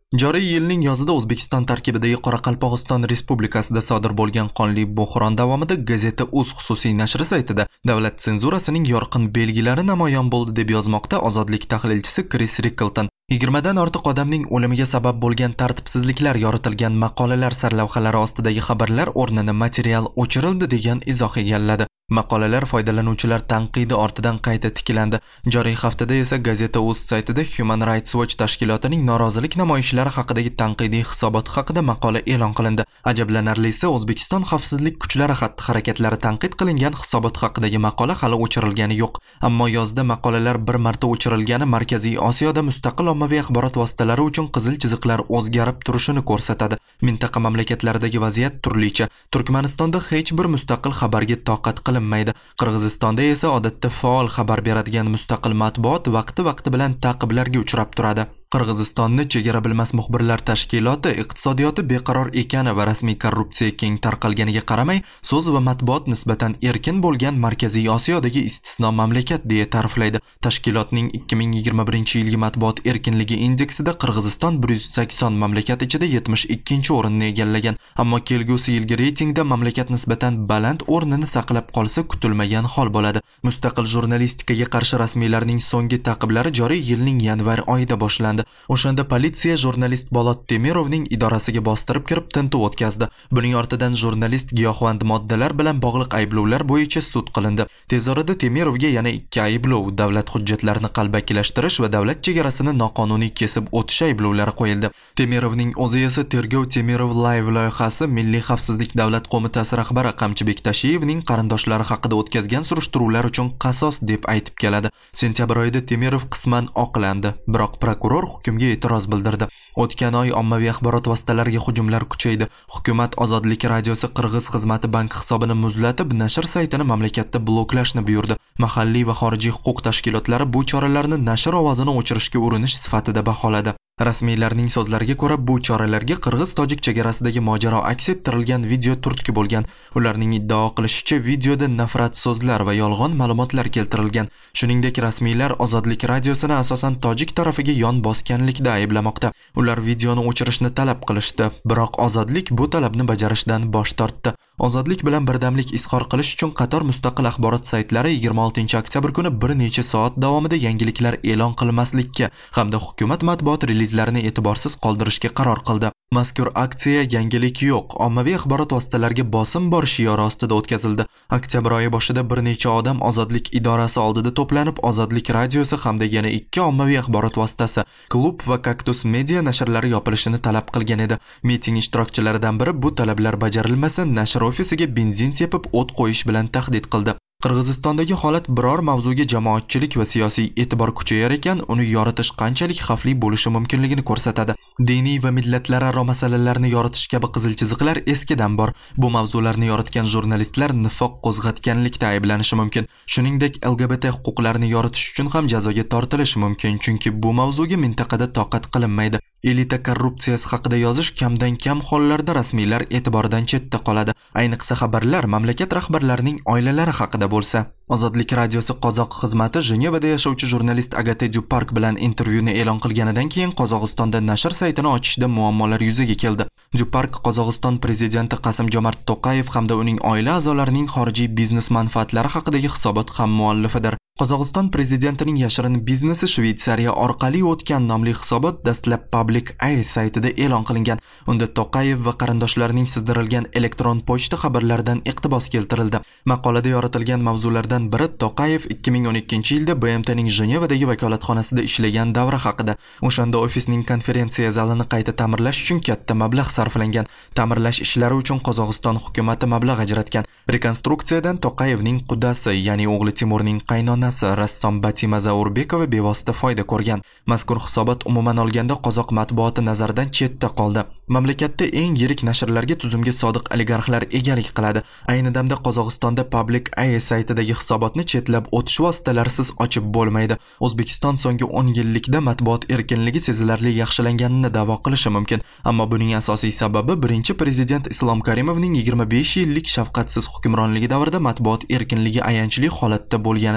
Joriy yilning yozida O'zbekiston tarkibidagi Qoraqalpog'iston Respublikasida sodir bo'lgan qonli bo'hron davomida gazeta Uz xususiy nashri saytida davlat senzurasining yorqin belgilari namoyon bo'ldi deb yozmoqda Ozodlik tahlilchisi Chris Rickleton. yigirmadan ortiq odamning o'limiga sabab bo'lgan tartibsizliklar yoritilgan maqolalar sarlavhalari ostidagi xabarlar o'rnini material o'chirildi degan izoh egalladi. Maqolalar foydalanuvchilar tanqidi ortidan qayta tiklandi. Joriy haftada esa gazeta Uz saytida Human Rights Watch tashkilotining norozilik namoyishlari haqidagi tanqidiy hisobot haqida maqola e'lon qilindi. Ajablanarlisi, O'zbekiston xavfsizlik kuchlari xatti-harakatlari tanqid qilingan hisobot haqidagi maqola hali o'chirilgani yo'q. Ammo yozda maqolalar bir marta o'chirilgani Markaziy Osiyoda mustaqil ommaviy axborot vositalari uchun qizil chiziqlar o'zgarib turishini ko'rsatadi. Mintaqa mamlakatlaridagi vaziyat turlicha. Turkmanistonda hech bir mustaqil xabarga toqat qilinmaydi. Qirg'izistonda esa odatda faol xabar beradigan mustaqil matbuot vaqti-vaqti bilan ta'qiblarga uchrab turadi. Qirg'izistonni chegara bilmas muxbirlar tashkiloti iqtisodiyoti beqaror ekani va rasmiy korrupsiya keng tarqalganiga qaramay, so'z va matbuot nisbatan erkin bo'lgan Markaziy Osiyodagi istisno mamlakat deya ta'riflaydi. Tashkilotning ikki ming yigirma birinchi yilgi matbuot erkinligi indeksida Qirg'iziston bir yuz sakson mamlakat ichida yetmish ikkinchi o'rinni egallagan, ammo kelgusi yilgi reytingda mamlakat nisbatan baland o'rnini saqlab qolsa kutilmagan hol bo'ladi. Mustaqil jurnalistikaga qarshi rasmiylarning so'nggi taqiblari joriy yilning yanvar oyida boshlandi. O'shanda politsiya jurnalist Bolot Temirovning idorasiga bostirib kirib tintuv o'tkazdi. Buning ortidan jurnalist giyohvand moddalar bilan bog'liq ayblovlar bo'yicha sud qilindi. Tez orada Temirovga yana ikki ayblov, davlat hujjatlarini qalbakilashtirish va davlat chegarasini noqonuniy kesib o'tish ayblovlari qo'yildi. Temirovning o'zi esa Tergov Temirov Live loyihasi Milliy xavfsizlik davlat qo'mitasi rahbari Qamchibek Tashiyevning qarindoshlari haqida o'tkazgan surishtiruvlar uchun qasos deb aytib keladi. Sentyabr oyida Temirov qisman oqlandi, biroq prokuror hukmga e'tiroz bildirdi. O'tgan oy ommaviy axborot vositalariga hujumlar kuchaydi. Hukumat Ozodlik radiosi Qirg'iz xizmati bank hisobini muzlatib, nashr saytini mamlakatda bloklashni buyurdi. Mahalliy va xorijiy huquq tashkilotlari bu choralarni nashr ovozini o'chirishga urinish sifatida baholadi. Rasmiylarning so'zlariga ko'ra, bu choralarga Qirg'iz-Tojik chegarasidagi mojaro aks ettirilgan video turtki bo'lgan. Ularning iddao qilishicha, videoda nafrat so'zlar va yolg'on ma'lumotlar keltirilgan. Shuningdek, rasmiylar Ozodlik radiosini asosan Tojik tarafiga yon bosganlikda ayblamoqda. Ular videoni o'chirishni talab qilishdi, biroq Ozodlik bu talabni bajarishdan bosh tortdi. Ozodlik bilan birdamlik izhor qilish uchun qator mustaqil axborot saytlari yigirma oltinchi oktyabr kuni bir necha soat davomida yangiliklar e'lon qilmaslikka hamda hukumat matbuot relizlarini e'tiborsiz qoldirishga qaror qildi. Mazkur aksiya yangilik yo'q, ommaviy axborot vositalariga bosim bor shiori ostida o'tkazildi. Oktyabr oyi boshida bir necha odam Ozodlik idorasi oldida to'planib, Ozodlik radiosi hamda yana ikki ommaviy axborot vositasi, Klub va Kaktus media nashrlari yopilishini talab qilgan edi. Miting ishtirokchilaridan biri bu talablar bajarilmasa, nashr ofisiga benzin sepib o't qo'yish bilan tahdid qildi. Qirg'izistondagi holat biror mavzuga jamoatchilik va siyosiy e'tibor kuchayar ekan, uni yoritish qanchalik xavfli bo'lishi mumkinligini ko'rsatadi. Diniy va millatlararo masalalarni yoritish kabi qizil chiziqlar eskidan bor. Bu mavzularni yoritgan jurnalistlar nifoq qo'zg'atganlikda ayblanishi mumkin. Shuningdek, L G B T huquqlarini yoritish uchun ham jazoga tortilishi mumkin, chunki bu mavzuga mintaqada toqat qilinmaydi. Elita korrupsiyasi haqida yozish kamdan kam hollarda rasmiylar e'tiboridan chetda qoladi. Ayniqsa xabarlar mamlakat rahbarlarining oilalari haqida bo'lsa. Ozodlik radiosi Qozoq xizmati Jenevada yashovchi jurnalist Agate Dupark bilan intervyuni e'lon qilganidan keyin Qozog'istonda nashr saytini ochishda muammolar yuzaga keldi. Dupark Qozog'iston prezidenti Qasim-Jomart To'qayev hamda uning oila a'zolarining xorijiy biznes manfaatlari haqidagi hisobot ham muallifidir. Qozog'iston prezidentining yashirin biznesi Shveysariya orqali o'tgan nomli hisobot dastlab Public Eye saytida e'lon qilingan. Unda To'qayev va qarindoshlarining sizdirilgan elektron pochta xabarlaridan iqtibos keltirildi. Maqolada yoritilgan mavzulardan biri To'qayev ikki ming o'n ikkinchi yilda B M T'ning Jenevadagi vakolatxonasida ishlagan davra haqida. O'shanda ofisning konferensiya zalini qayta ta'mirlash uchun katta mablag' sarflangan. Ta'mirlash ishlari uchun Qozog'iston hukumatı mablag' ajratgan. Rekonstruksiyadan To'qayevning qudasi, ya'ni o'g'li Timurning qaynonasi rassom Batima Zaurbekova bevosita foyda ko'rgan. Mazkur hisobot umuman olganda qozoq matbuoti nazardan chetda qoldi. Mamlakatda eng yirik nashrlarga tuzumga sodiq oligarxlar egalik qiladi. Ayni damda Qozog'istonda Public Eye saytidagi hisobotni chetlab o'tish vositalarisiz ochib bo'lmaydi. O'zbekiston so'nggi o'n yillikda matbuot erkinligi sezilarli yaxshilanganini da'vo qilishi mumkin, ammo buning asosiy sababi birinchi prezident Islom Karimovning yigirma besh yillik shafqatsiz hukmronligi davrida matbuot erkinligi ayanchli holatda bo'lganidir.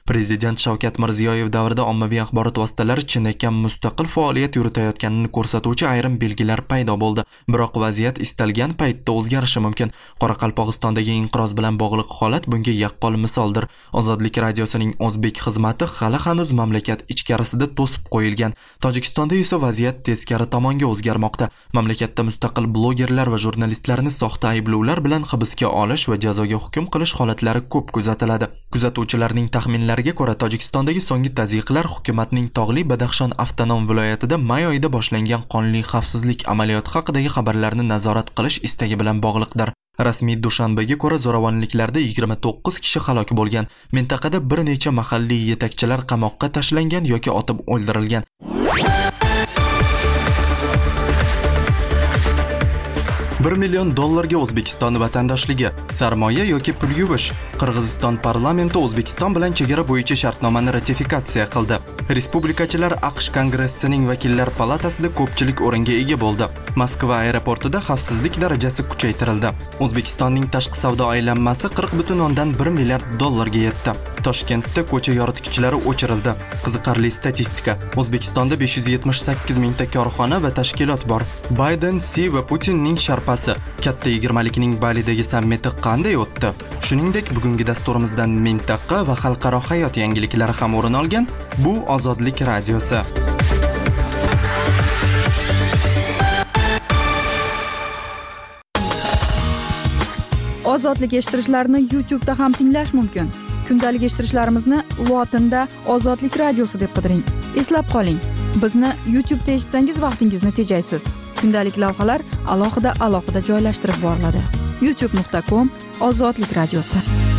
Prezident Shavkat Mirziyoyev davrida ommaviy axborot vositalari chinakam mustaqil faoliyat yuritayotganini ko'rsatuvchi ayrim belgilar paydo bo'ldi. Biroq vaziyat istalgan paytda o'zgarishi mumkin. Qoraqalpog'istondagi inqiroz bilan bog'liq holat bunga yaqqol misoldir. Ozodlik radiosining o'zbek xizmati hali hanuz mamlakat ichkarisida to'sib qo'yilgan. Tojikistonda esa vaziyat teskari tomonga o'zgarmoqda. Mamlakatda mustaqil blogerlar va jurnalistlarni soxta ayblovlar bilan hibsga olish va jazoga hukm qilish holatlari ko'p kuzatiladi. Kuzatuvchilarning taxminlariga ko'ra, Tojikistondagi so'nggi tazyiqlar hukumatning Tog'li Badaxshon avtonom viloyatida may oyida boshlangan qonli xavfsizlik amaliyoti haqidagi xabarlarni nazorat qilish istagi bilan bog'liqdir. Rasmiy Dushanbega ko'ra zo'ravonliklarda yigirma to'qqiz kishi halok bo'lgan. Mintaqada bir necha mahalliy yetakchilar qamoqqa tashlangan yoki otib o'ldirilgan. bir million dollarga O'zbekiston vatandoshligi, sarmoya yoki pul yuvish. Qirg'iziston parlamenti O'zbekiston bilan chegara bo'yicha shartnomani ratifikatsiya qildi. Respublikachilar AQSh Kongressining vakillar palatasida ko'pchilik o'ringa ega bo'ldi. Moskva aeroportida xavfsizlik darajasi kuchaytirildi. O'zbekistonning tashqi savdo aylanmasi qirq butun o'ndan bir milliard dollarga yetdi. Toshkentda ko'cha yoritgichlari o'chirildi. Qiziqarli statistika. O'zbekistonda besh yuz yetmish sakkiz mingta korxona va tashkilot bor. Bayden, Si va Putinning sharpasi. Katta yigirmalikning Balidagi sammiti qanday o'tdi? Shuningdek, bugungi dasturimizdan mintaqa va xalqaro hayot yangiliklari ham o'rin olgan. Bu Ozodlik radiosi. Ozodlik eshittirishlarni YouTube da ham tinglash mumkin. Kundalik eshittirishlarimizni lotinda Ozodlik radiosi deb qidiring. Eslab qoling, bizni YouTube'da eshitsangiz vaqtingizni tejaysiz. Kundalik lavhalar alohida alohida joylashtirib boriladi. youtube nuqta com Ozodlik radiosi.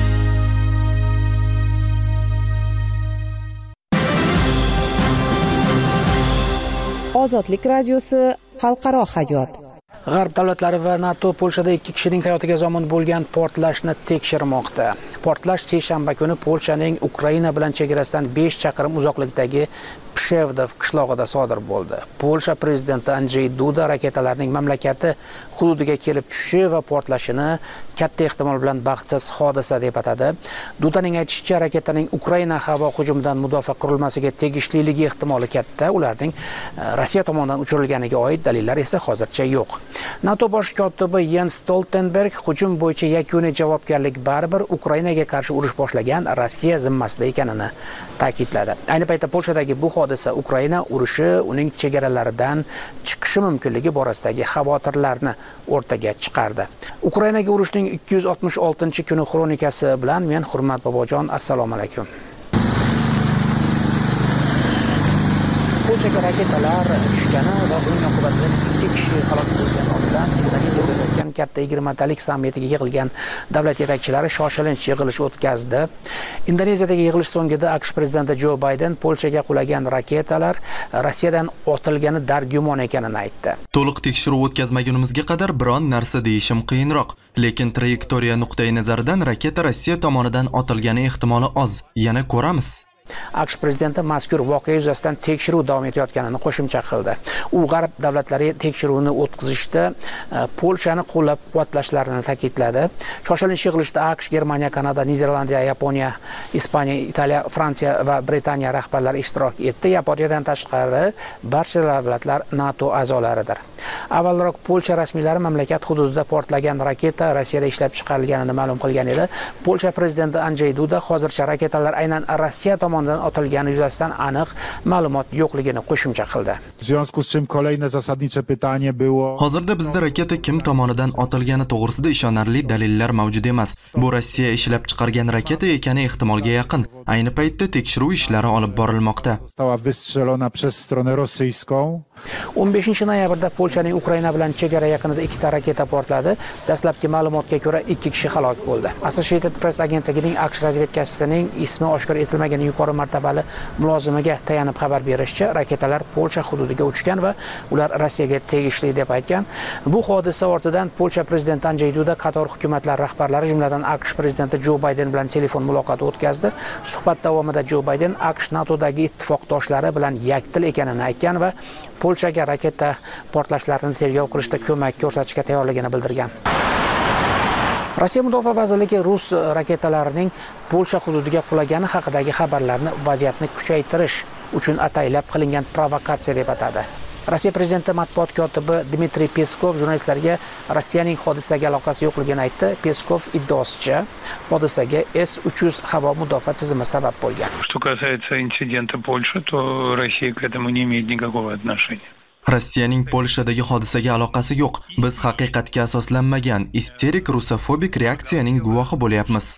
Ozodlik radiosi xalqaro hayot. G'arb davlatlari va NATO Polshada ikki kishining hayotiga zomin bo'lgan portlashni tekshirmoqda. Portlash seshanba kuni Polshaning Ukraina bilan chegarasidan besh chaqirim uzoqlikdagi Pshevdov qishlog'ida sodir bo'ldi. Polsha prezidenti Andrzej Duda raketalarning mamlakati hududiga kelib tushishi va portlashini katta ehtimol bilan baxtsiz hodisa deb atadi. Dudaning aytishicha, raketaning Ukraina havo hujumidan mudofaa qurilmasiga tegishliligi ehtimoli katta. Ularning Rossiya tomonidan uchirilganiga oid dalillar esa hozircha yo'q. NATO bosh kotibi Jens Stoltenberg hujum bo'yicha yakuniy javobgarlik baribir Ukrainaga qarshi urush boshlagan Rossiya zimmasida ekanini ta'kidladi. Ayni paytda Polshadagi bu hodisa Ukraina urushi uning chegaralaridan chiqishi mumkinligi borasidagi xavotirlarni o'rtaga chiqardi. Ukrainaga urushning ikki yuz oltmish oltinchi kuni xronikasi bilan men Hurmat Bobojon, assalomu alaykum. Polshaga raketalar tushgani va buning oqibatida ikki kishi halok bo'lgan oldidan Indoneziyada o'tgan katta yigirmatalik sammitiga yig'ilgan davlat yetakchilari shoshilinch yig'ilish o'tkazdi. Indoneziyadagi yig'ilish so'ngida AQSh prezidenti Jo Bayden Polshaga qulagan raketalar Rossiyadan otilgani dargumon ekanini aytdi. To'liq tekshiruv o'tkazmagunimizga qadar biron narsa deyishim qiyinroq, lekin trayektoriya nuqtai nazaridan raketa Rossiya tomonidan otilgani ehtimoli oz. Yana ko'ramiz. AQSh prezidenti mazkur voqea yuzasidan tekshiruv davom etayotganini qo'shimcha qildi. U g'arb davlatlari tekshiruvni o'tkazishda Polshani qo'llab-quvvatlashlarini ta'kidladi. Shoshilinch yig'ilishda AQSh, Germaniya, Kanada, Niderlandiya, Yaponiya, Ispaniya, Italiya, Fransiya va Britaniya rahbarlari ishtirok etdi. Yaponiyadan tashqari barcha davlatlar NATO a'zolaridir. Avvalroq Polsha rasmiylari mamlakat hududida portlagan raketa Rossiyada ishlab chiqarilganini ma'lum qilgan edi. Polsha prezidenti Andrzej Duda hozircha raketalar aynan Rossiya tomonidan otilgani yuzasidan aniq ma'lumot yo'qligini qo'shimcha qildi. W związku z czym kolejne zasadnicze pytanie było: Hozirda bizda raketa kim tomonidan otilgani to'g'risida ishonarli dalillar mavjud emas. Bu Rossiya ishlab chiqargan raketa ekani ehtimolga yaqin. Ayni paytda tekshiruv ishlari olib borilmoqda. Została wystrzelona przez stronę rosyjską. o'n beshinchi noyabrda Polshaning Ukraina bilan chegara yaqinida ikkita raketa portladi. Dastlabki ma'lumotga ko'ra ikki kishi halok bo'ldi. Associated Press agentligining AQSh razvedkasining ismi oshkor etilmagan yuqori martabali mulozimiga tayanib xabar berishicha, raketalar Polsha hududiga uchgan va ular Rossiyaga tegishli deb aytgan. Bu hodisa ortidan Polsha prezidenti Andrzej Duda qator hukumatlar rahbarlari, jumladan AQSh prezidenti Jo Bayden bilan telefon muloqoti o'tkazdi. Suhbat davomida Jo Bayden AQSh NATOdagi ittifoqdoshlari bilan yakdil ekanini aytgan va Polshaga raketa portlashlarini tergov qilishda ko'mak ko'rsatishga tayyorligini bildirgan. Rossiya mudofaa vazirligi rus raketalarining Polsha hududiga qulagani haqidagi xabarlarni vaziyatni kuchaytirish uchun ataylab qilingan provokatsiya deb atadi. Rossiya prezidenti matbuot kotibi Dmitriy Peskov jurnalistlarga Rossiyaning hodisaga aloqasi yo'qligini aytdi. Peskov iddaosicha hodisaga S uch yuz havo mudofaa tizimi sabab bo'lgan. Что касается инцидента Польши, то Россия к этому не имеет никакого отношения. Rossiyaning Polshadagi hodisaga aloqasi yo'q. Biz haqiqatga asoslanmagan isterik rusofobik reaksiyaning guvohi bo'lyapmiz.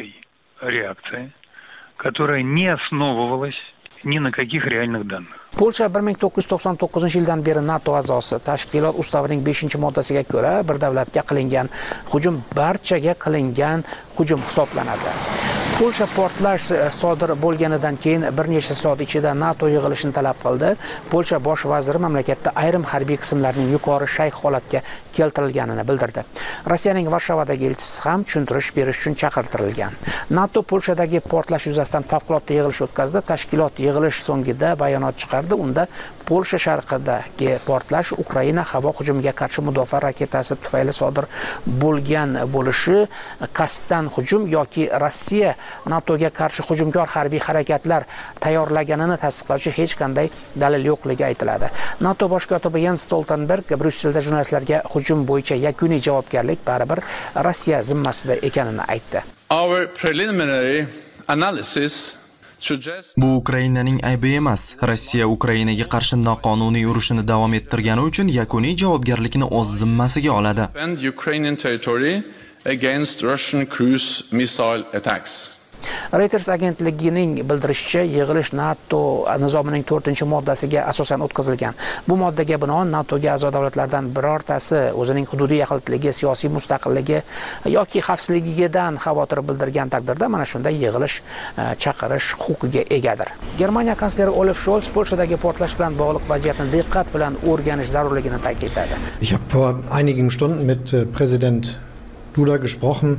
Реакция, которая не основывалась ни на каких реальных данных. Polsha bir ming to'qqiz yuz to'qson to'qqizinchi yildan beri NATO a'zosi. Tashkilot ustavining beshinchi moddasiga ko'ra bir davlatga qilingan hujum barchaga qilingan hujum hisoblanadi. Polsha portlash sodir bo'lganidan keyin bir necha soat ichida NATO yig'ilishini talab qildi. Polsha bosh vaziri mamlakatda ayrim harbiy qismlarning yuqori shay holatga keltirilganini bildirdi. Rossiyaning Varshavadagi elchisi ham tushuntirish berish uchun chaqirtirilgan. NATO Polshadagi portlash yuzasidan favqulodda yig'ilish o'tkazdi. Tashkilot yig'ilish so'ngida bayonot chiqardi. Unda Polsha sharqidagi portlash Ukraina havo hujumiga qarshi mudofaa raketasi tufayli sodir bo'lgan bo'lishi qasddan hujum yoki Rossiya NATOga qarshi hujumkor harbiy harakatlar tayyorlaganini tasdiqlovchi hech qanday dalil yo'qligi aytiladi. NATO bosh kotibi Jens Stoltenberg Bryusselda jurnalistlarga hujum bo'yicha yakuniy javobgarlik baribir Rossiya zimmasida ekanini aytdi. Our preliminary analysis Bu Ukrainaning aybi emas. Rossiya Ukrainaga qarshi noqonuniy urushini davom ettirgani uchun yakuniy javobgarlikni o'z zimmasiga oladi. Ukrainian territory against Russian cruise missile attacks. Reuters agentligining bildirishicha, yig'ilish NATO nizomining to'rtinchi moddasiga asosan o'tkazilgan. Bu moddaga binoan NATOga a'zo davlatlardan birortasi o'zining hududiy yaxlitligi, siyosiy mustaqilligi yoki xavfsizligidan xavotir bildirgan taqdirda mana shunday yig'ilish chaqirish huquqiga egadir. Germaniya kansleri Olaf Scholz Polshadagi portlash bilan bog'liq vaziyatni diqqat bilan o'rganish zarurligini ta'kidladi. Ich habe vor einigen Stunden mit Präsident Duda gesprochen.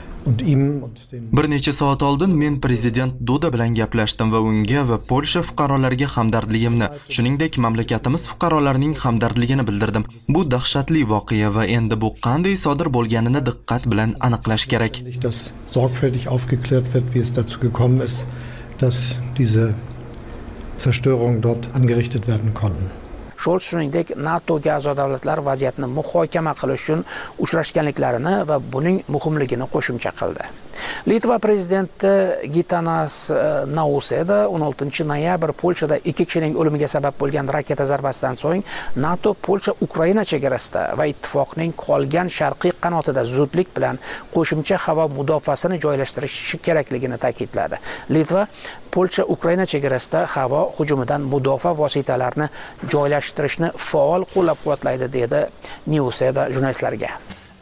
Bir necha soat oldin men prezident Duda bilan gaplashdim va unga va Polsha fuqarolariga hamdardligimni, shuningdek mamlakatimiz fuqarolarining hamdardligini bildirdim. Bu dahshatli voqea va endi bu qanday sodir bo'lganini diqqat bilan aniqlash kerak. Das sorgfältig aufgeklärt wird, wie es dazu gekommen ist, dass diese Zerstörungen dort angerichtet werden konnten. Scholz shuningdek NATOga a'zo davlatlar vaziyatni muhokama qilish uchun uchrashganliklarini va buning muhimligini qo'shimcha qildi. Litva prezidenti Gitanas Nauseda o'n oltinchi noyabr Polshada ikki kishining o'limiga sabab bo'lgan raketa zarbasidan so'ng NATO Polsha Ukraina chegarasida va ittifoqning qolgan sharqiy qanotida zudlik bilan qo'shimcha havo mudofaasini joylashtirishi kerakligini ta'kidladi. Litva Polsha Ukraina chegarasida havo hujumidan mudofaa vositalarini joylashtirishni faol qo'llab-quvvatlaydi, dedi Nauseda jurnalistlarga.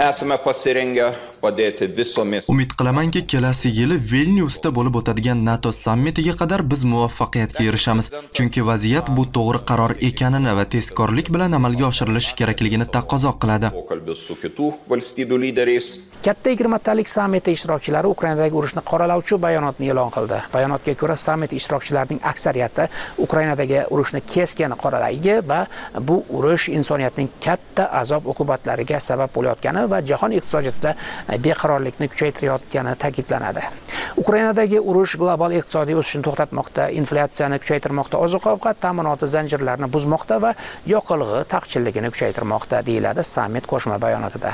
Umid qilamanki, kelasi yili Vilniusda bo'lib o'tadigan NATO sammitiga qadar biz muvaffaqiyatga erishamiz, chunki vaziyat bu to'g'ri qaror ekanini va tezkorlik bilan amalga oshirilishi kerakligini taqozo qiladi. Katta yigirmatalik sammiti ishtirokchilari Ukrainadagi urushni qoralovchi bayonotni e'lon qildi. Bayonotga ko'ra, sammit ishtirokchilarining aksariyati Ukrainadagi urushni keskin qoralaydi va bu urush insoniyatning katta azob-uqubatlariga sabab bo'layotgani va jahon iqtisodiyotida beqarorlikni kuchaytirayotgani ta'kidlanadi. Ukrainadagi urush global iqtisodiy o'sishni to'xtatmoqda, inflyatsiyani kuchaytirmoqda, oziq-ovqat ta'minoti zanjirlarini buzmoqda va yoqilg'i taqchilligini kuchaytirmoqda, deyiladi sammit qo'shma bayonotida.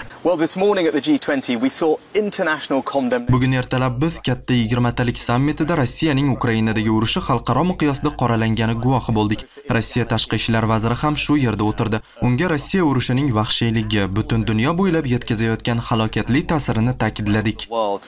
Bugun ertalab biz katta yigirmatalik sammitida Rossiyaning Ukrainadagi urushi xalqaro miqyosda qoralangani guvohi bo'ldik. Rossiya tashqi ishlar vaziri ham shu yerda o'tirdi. Unga Rossiya urushining vahshiyligi, butun dunyo bo'ylab yetkazayotgan halokatli ta'sirini ta'kidladik.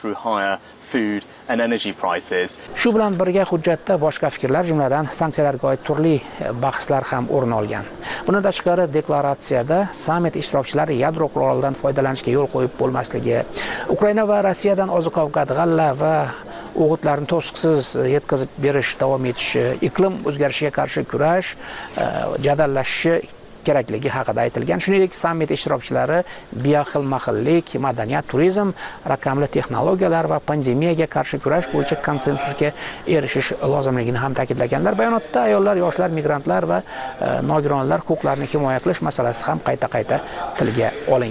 Shu bilan birga hujjatda boshqa fikrlar, jumladan sanksiyalarga oid turli bahslar ham o'rin olgan. Bundan tashqari deklaratsiyada sammit ishtirokchilari yadro qurolidan foydalanishga yo'l qo'yib bo'lmasligi, Ukraina va Rossiyadan oziq-ovqat, g'alla va o'g'itlarni to'siqsiz yetkazib berish davom etishi, iqlim o'zgarishiga qarshi kurash jadallashishi kerakligi haqida aytilgan. Shuningdek, sammit ishtirokchilari bioxilma-xillik, madaniyat, turizm, raqamli texnologiyalar va pandemiyaga qarshi kurash bo'yicha konsensusga erishish lozimligini ham ta'kidlaganlar. Bayonotda ayollar, yoshlar, migrantlar va nogironlar huquqlarini himoya qilish masalasi ham qayta-qayta tilga olingan.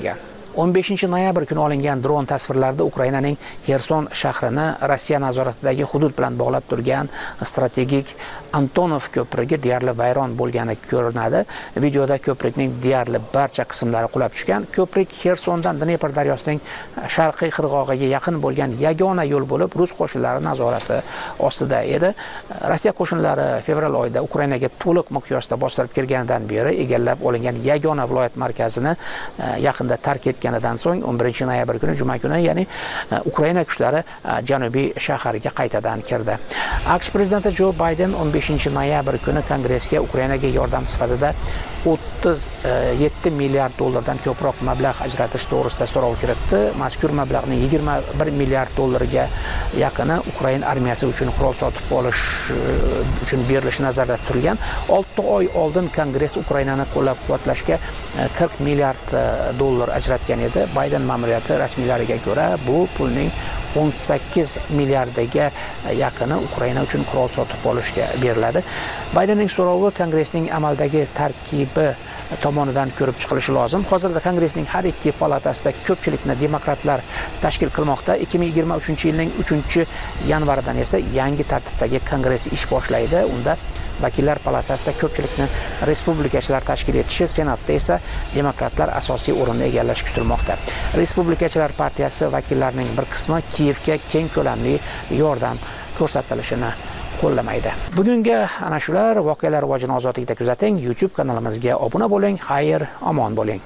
o'n beshinchi noyabr kuni olingan dron tasvirlarida Ukrainaning Xerson shahrini Rossiya nazoratidagi hudud bilan bog'lab turgan strategik Antonov ko'prigi deyarli vayron bo'lgani ko'rinadi. Videoda ko'prikning deyarli barcha qismlari qulab tushgan. Ko'prik Xersondan Dnepr daryosining sharqiy qirg'og'iga yaqin bo'lgan yagona yo'l bo'lib, rus qo'shinlari nazorati ostida edi. Rossiya qo'shinlari fevral oyida Ukrainaga to'liq miqyosda bostirib kirganidan beri egallab olingan yagona viloyat markazini yaqinda tark etganidan so'ng o'n birinchi noyabr kuni juma kuni, ya'ni Ukraina kuchlari janubiy shaharga qaytadan kirdi. AQSh prezidenti Jo Bayden o'n beshinchi noyabr kuni Kongressga Ukrainaga yordam sifatida o'ttiz yetti milliard dollardan ko'proq mablag' ajratish to'g'risida so'rov kiritdi. Mazkur mablag'ning yigirma bir milliard dollariga yaqini Ukraina armiyasi uchun qurol sotib olish uchun berilishi nazarda tutilgan. olti oy oldin Kongress Ukrainani qo'llab-quvvatlashga qirq milliard dollar ajratgan edi. Bayden ma'muriyati rasmiylariga ko'ra, bu pulning o'n sakkiz milliardiga yaqini Ukraina uchun qurol sotib olishga beriladi. Baydenning so'rovi Kongressning amaldagi tarkibi tomonidan ko'rib chiqilishi lozim. Hozirda Kongressning har ikki palatasida ko'pchilikni demokratlar tashkil qilmoqda. ikki ming yigirma uchinchi yilning uchinchi yanvaridan esa yangi tartibdagi Kongress ish boshlaydi. Unda vakillar palatasida ko'pchilikni respublikachilar tashkil etishi, senatda esa demokratlar asosiy o'rinni egallashi kutilmoqda. Respublikachilar partiyasi vakillarining bir qismi Kiyevga keng ko'lamli yordam ko'rsatilishini qo'llamaydi. Bugungi ana shular, voqealar rivojini ozodlikda kuzating. YouTube kanalimizga obuna bo'ling. Xayr, omon bo'ling.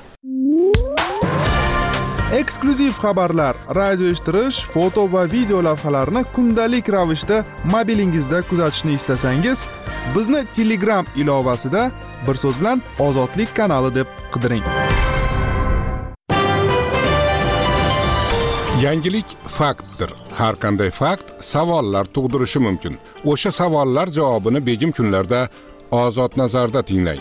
Eksklyuziv xabarlar, radio eshittirish, foto va video lavhalarni kundalik ravishda mobilingizda kuzatishni istasangiz, bizni Telegram ilovasida bir so'z bilan Ozodlik kanali deb qidiring. Yangilik faktdir. Har qanday fakt savollar tug'dirishi mumkin. O'sha savollar javobini begim kunlarda Ozod nazarda tinglang.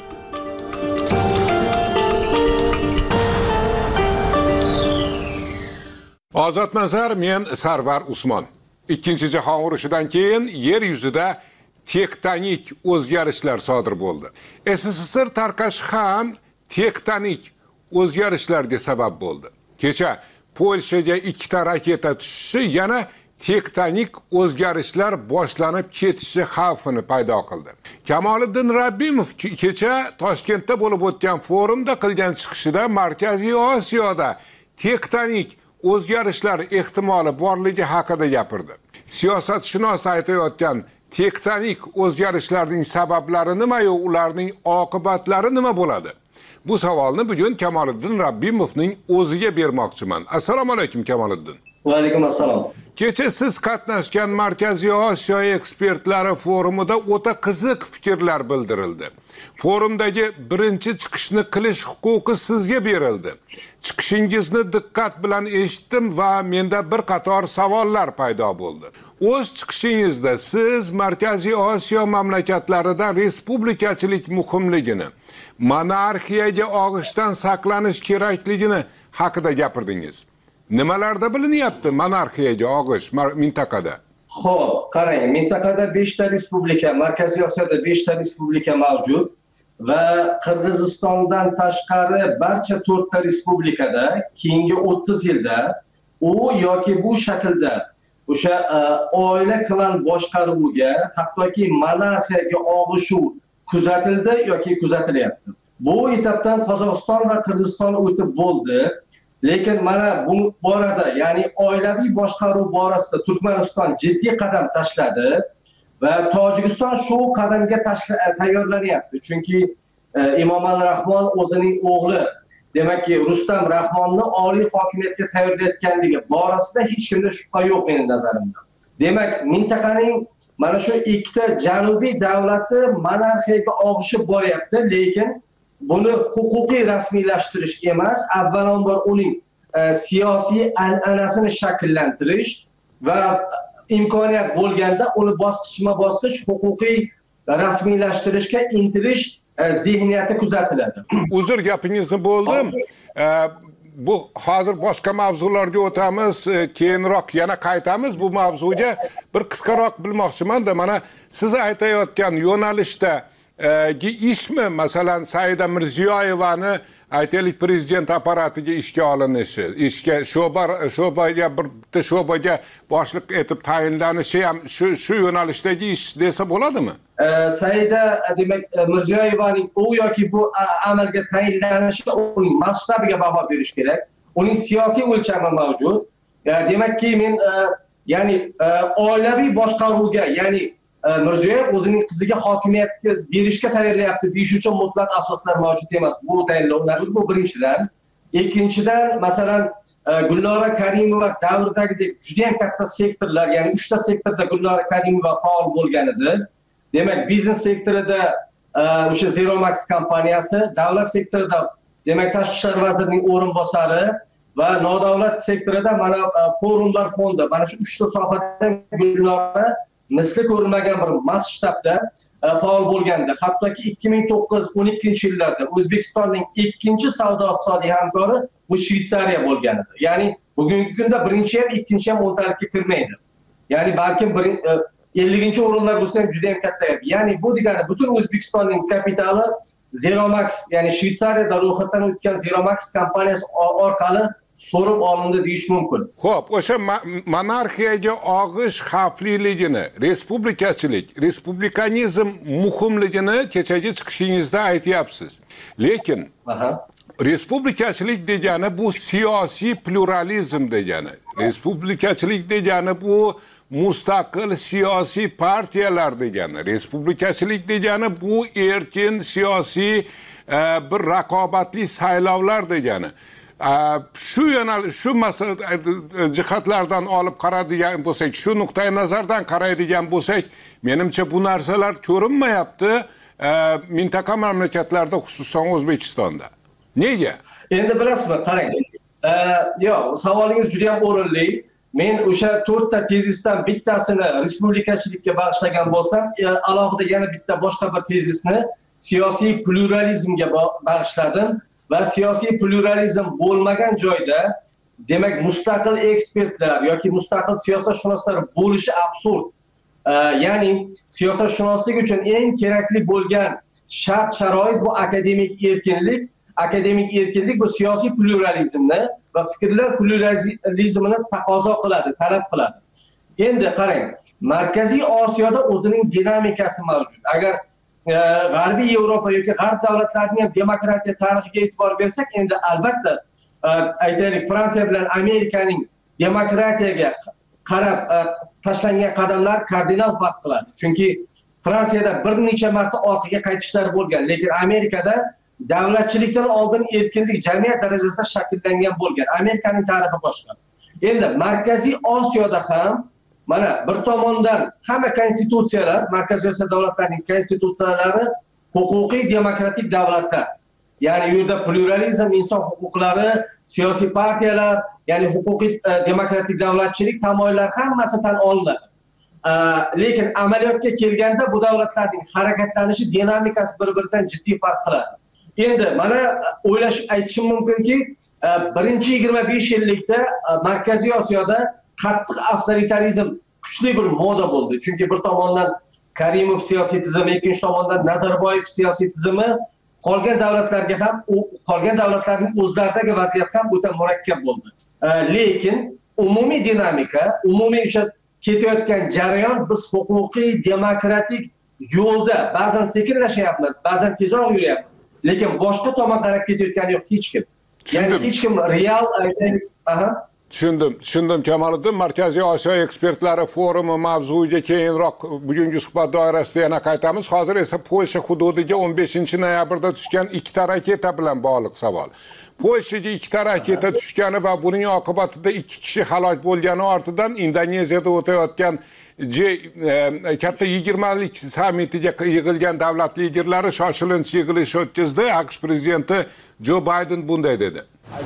Ozod nazar, men Sarvar Usmon. Ikkinchi jahon urushidan keyin yer yuzida tektonik o'zgarishlar sodir bo'ldi. S S S R tarqashi ham tektonik o'zgarishlarga sabab bo'ldi. Kecha Polshaga ikkita raketa tushishi yana tektonik o'zgarishlar boshlanib ketishi xavfini paydo qildi. Kamoliddin Rabbimov kecha Toshkentda bo'lib o'tgan forumda qilgan chiqishida Markaziy Osiyoda tektonik o'zgarishlar ehtimoli borligi haqida gapirdi. Siyosatshunos aytayotgan tektonik o'zgarishlarning sabablari nima yo ularning oqibatlari nima bo'ladi? Bu savolni bugun Kamoliddin Rabbimovning o'ziga bermoqchiman. Assalomu alaykum Kamoliddin. Va alaykum assalom. Kecha siz qatnashgan Markaziy Osiyo ekspertlari forumida o'ta qiziq fikrlar bildirildi. Forumdagi birinchi chiqishni qilish huquqi sizga berildi. Chiqishingizni diqqat bilan eshitdim va menda bir qator savollar paydo bo'ldi. O'z chiqishingizda siz Markaziy Osiyo mamlakatlarida respublikachilik muhimligini, monarxiyaga og'ishdan saqlanish kerakligini haqida gapirdingiz. Nimalarda bilinyapti monarxiyaga og'ish mintaqada? Xo'p, qarang, mintaqada beshta respublika, Markaziy Osiyoda beshta respublika mavjud va Qirg'izistondan tashqari barcha to'rtta respublikada keyingi o'ttiz yilda u yoki bu shaklda o'sha oila klan boshqaruviga, hattoki monarxiyaga og'ishuv kuzatildi yoki kuzatilyapti. Bu etapdan Qozog'iston va Qirg'iziston o'tib bo'ldi. Lekin mana bu borada, ya'ni oilaviy boshqaruv borasida Turkmaniston jiddiy qadam tashladi va Tojikiston shu qadamga tayyorlanyapti. Chunki Emomali Rahmon o'zining o'g'li, demakki Rustam Rahmonni oliy hokimiyatga tayyorlayotganligi borasida hech kimda shubha yo'q mening nazarimda. Demak, mintaqaning mana shu ikkita janubiy davlati monarxiyaga og'ishib boryapti, lekin buni huquqiy rasmiylashtirish emas, avvalambor uning e, siyosiy an'anasini shakllantirish va imkoniyat bo'lganda uni bosqichma-bosqich huquqiy rasmiylashtirishga intilish e, zihniyati kuzatiladi. Uzr, gapingizni bo'ldim. E, bu hozir boshqa mavzularga o'tamiz, e, keyinroq yana qaytamiz bu mavzuga. Bir qisqaroq bilmoqchiman-da, mana siz aytayotgan yo'nalishda ishmi, masalan Saida Mirziyoyevani aytaylik prezident apparatiga ishga olinishi, ishga sho'ba sho'baga bitta sho'baga boshliq etib tayinlanishi ham shu shu yo'nalishdagi ish desa bo'ladimi? Saida demak Mirziyoyevaning u yoki bu amalga tayinlanishi uning masshtabiga baho berish kerak. Uning siyosiy o'lchami mavjud. Demakki men ya'ni oilaviy boshqaruvga, ya'ni Mirziyoyev o'zining qiziga hokimiyatga berishga tayyorlayapti deyish uchun mutlaq asoslar mavjud emas. Bu tayinlovlar bu birinchidan. Ikkinchidan, masalan, Gulnora Karimova davridagidek juda ham katta sektorlar, ya'ni uchta sektorda Gulnora Karimova faol bo'lgan edi. Demak, biznes sektorida o'sha Zeromax kompaniyasi, davlat sektorida demak Tashqi ishlar vazirining o'rinbosari va nodavlat sektorida mana forumlar fondi, mana shu uchta sohada Gulnora misli ko'rilmagan bir masshtabda faol bo'lgandi. Hattoki ikki ming to'qqiz o'n ikkinchi yillarda O'zbekistonning ikkinchi savdo-iqtisodiy hamkori bu Shveysariya bo'lgan edi. Ya'ni bugungi kunda birinchi ham, ikkinchi ham o'ntalikka kirmaydi. Ya'ni balkim ellinchi o'rinlar bo'lsa ham juda ham katta. Ya'ni bu degani butun O'zbekistonning kapitali Zeromax, ya'ni Shveysariyada ro'yxatdan o'tgan Zeromax kompaniyasi orqali so'rib olindi deyish mumkin. Xo'p, o'sha monarxiyaga og'ish xavfliligini, respublikachilik, respublikanizm muhimligini kechagi chiqishingizda aytyapsiz. Lekin respublikachilik degani bu siyosiy pluralizm degani. Respublikachilik degani bu mustaqil siyosiy partiyalar degani. Respublikachilik degani bu erkin siyosiy bir raqobatli saylovlar degani. Shu yo'nal shu masala jihatlardan olib qaraydigan bo'lsak, shu nuqtai nazardan qaraydigan bo'lsak, menimcha bu narsalar ko'rinmayapti mintaqa mamlakatlarda, xususan O'zbekistonda. Nega? Endi bilasizmi, qarang. Yo'q, savolingiz juda ham o'rinli. Men o'sha to'rtta tezisdan bittasini respublikachilikka bag'ishlagan bo'lsam, alohida yana bitta boshqa bir tezisni siyosiy pluralizmga bag'ishladim. Va siyosiy pluralizm bo'lmagan joyda demak mustaqil ekspertlar yoki mustaqil siyosatshunoslar bo'lishi absurd. Ya'ni siyosatshunoslik uchun eng kerakli bo'lgan shart sharoit bu akademik erkinlik. Akademik erkinlik bu siyosiy pluralizmni va fikrlar pluralizmini taqozo qiladi, talab qiladi. Endi qarang, Markaziy Osiyoda o'zining dinamikasi mavjud. Agar G'arbiy Yevropa yoki G'arb davlatlarining ham demokratiya tarixiga e'tibor bersak, endi albatta aytaylik Fransiya bilan Amerikaning demokratiyaga qarab tashlangan qadamlar kardinal farq qiladi. Chunki Fransiyada bir necha marta orqaga qaytishlar bo'lgan, lekin Amerikada davlatchilikdan oldin erkinlik jamiyat darajasida shakllangan bo'lgan. Amerikaning tarixi boshqa. Endi Markaziy Osiyoda ham mana bir tomondan hamma konstitutsiyalar, Markaziy Osiyo davlatlarining konstitutsiyalari huquqiy demokratik davlatlar. Ya'ni u yerda pluralizm, inson huquqlari, siyosiy partiyalar, ya'ni huquqiy demokratik davlatchilik tamoyillari hammasi tan olinadi. Lekin amaliyotga kelganda bu davlatlarning harakatlanishi dinamikasi bir-biridan jiddiy farq qiladi. Endi mana o'ylash aytishim mumkinki, birinchi yigirma besh yillikda Markaziy Osiyoda qattiq avtoritarizm kuchli bir moda bo'ldi. Chunki bir tomondan Karimov siyosiy tizimi, ikkinchi tomondan Nazarboyev siyosiy tizimi, qolgan davlatlarga ham, qolgan davlatlarning o'zlaridagi vaziyat ham o'ta murakkab bo'ldi. Lekin umumiy dinamika, umumiy o'sha ketayotgan jarayon biz huquqiy demokratik yo'lda ba'zan sekinlashyapmiz, ba'zan tezroq yuryapmiz. Lekin boshqa tomon qarab ketayotgani yo'q hech kim. Ya'ni hech kim real aha Tushundim, tushundim Kamoliddin. Markaziy Osiyo ekspertlari forumi mavzuiga keyinroq bugungi suhbat doirasida yana qaytamiz. Hozir esa Polsha hududiga o'n beshinchi noyabrda tushgan ikkita raketa bilan bog'liq savol. Polshaga ikkita raketa tushgani va buning oqibatida ikki kishi halok bo'lgani ortidan Indoneziyada o'tayotgan katta yigirmalik sammitiga yig'ilgan davlat liderlari shoshilinch yig'ilish o'tkazdi. AQSh prezidenti Jo Bayden bunday dedi.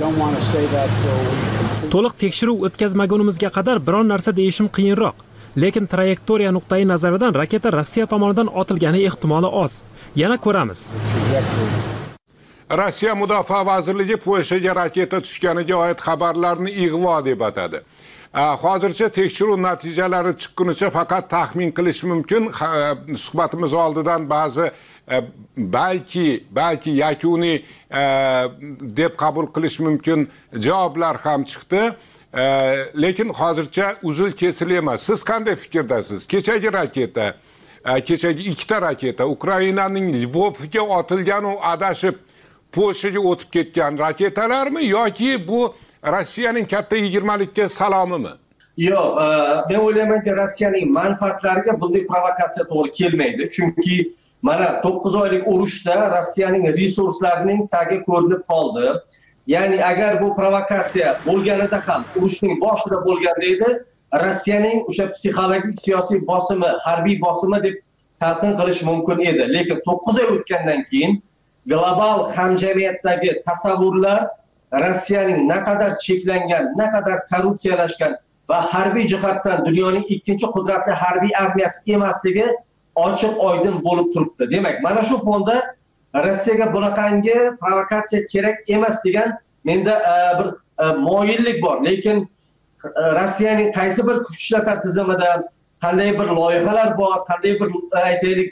To'liq tekshiruv o'tkazmagunimizga qadar biron narsa deyishim qiyinroq. Lekin trayektoriya nuqtai nazaridan raketa Rossiya tomonidan otilgani ehtimoli oz. Yana ko'ramiz. Rossiya Mudofaa vazirligi Polshaga raketa tushganiga oid xabarlarni ig'vo deb atadi. Hozircha tekshiruv natijalari chiqqunicha faqat taxmin qilish mumkin. Suhbatimiz oldidan ba'zi balki balki yakuniy deb qabul qilish mumkin javoblar ham chiqdi. Lekin hozircha uzil kesil emas. Siz qanday fikrdasiz? Kechagi raketa, kechagi ikkita raketa Ukrainaning Lvovga otilgan u adashib Polshaga o'tib ketgan raketalarmi yoki bu Rossiyaning katta yigirmalikka salomimi? Yo'q, men o'ylaymanki Rossiyaning manfaatlariga bunday provokatsiya to'g'ri kelmaydi. Chunki mana to'qqiz oylik urushda Rossiyaning resurslarining tagi ko'rinib qoldi. Ya'ni agar bu provokatsiya bo'lganida ham urushning boshida bo'lganda edi, Rossiyaning o'sha psixologik siyosiy bosimi, harbiy bosimi deb talqin qilish mumkin edi. Lekin to'qqiz oy o'tgandan keyin global hamjamiyatdagi tasavvurlar Rossiyaning naqadar cheklangan, naqadar korrupsiyalashgan va harbiy jihatdan dunyoning ikkinchi qudratli harbiy armiyasi emasligi ochiq oydin bo'lib turibdi. Demak, mana shu fonda Rossiyaga bunaqangi provokatsiya kerak emas degan menda bir moyillik bor. Lekin Rossiyaning qaysi bir kuch ishlatma tizimida qanday bir loyihalar bor, qanday bir aytaylik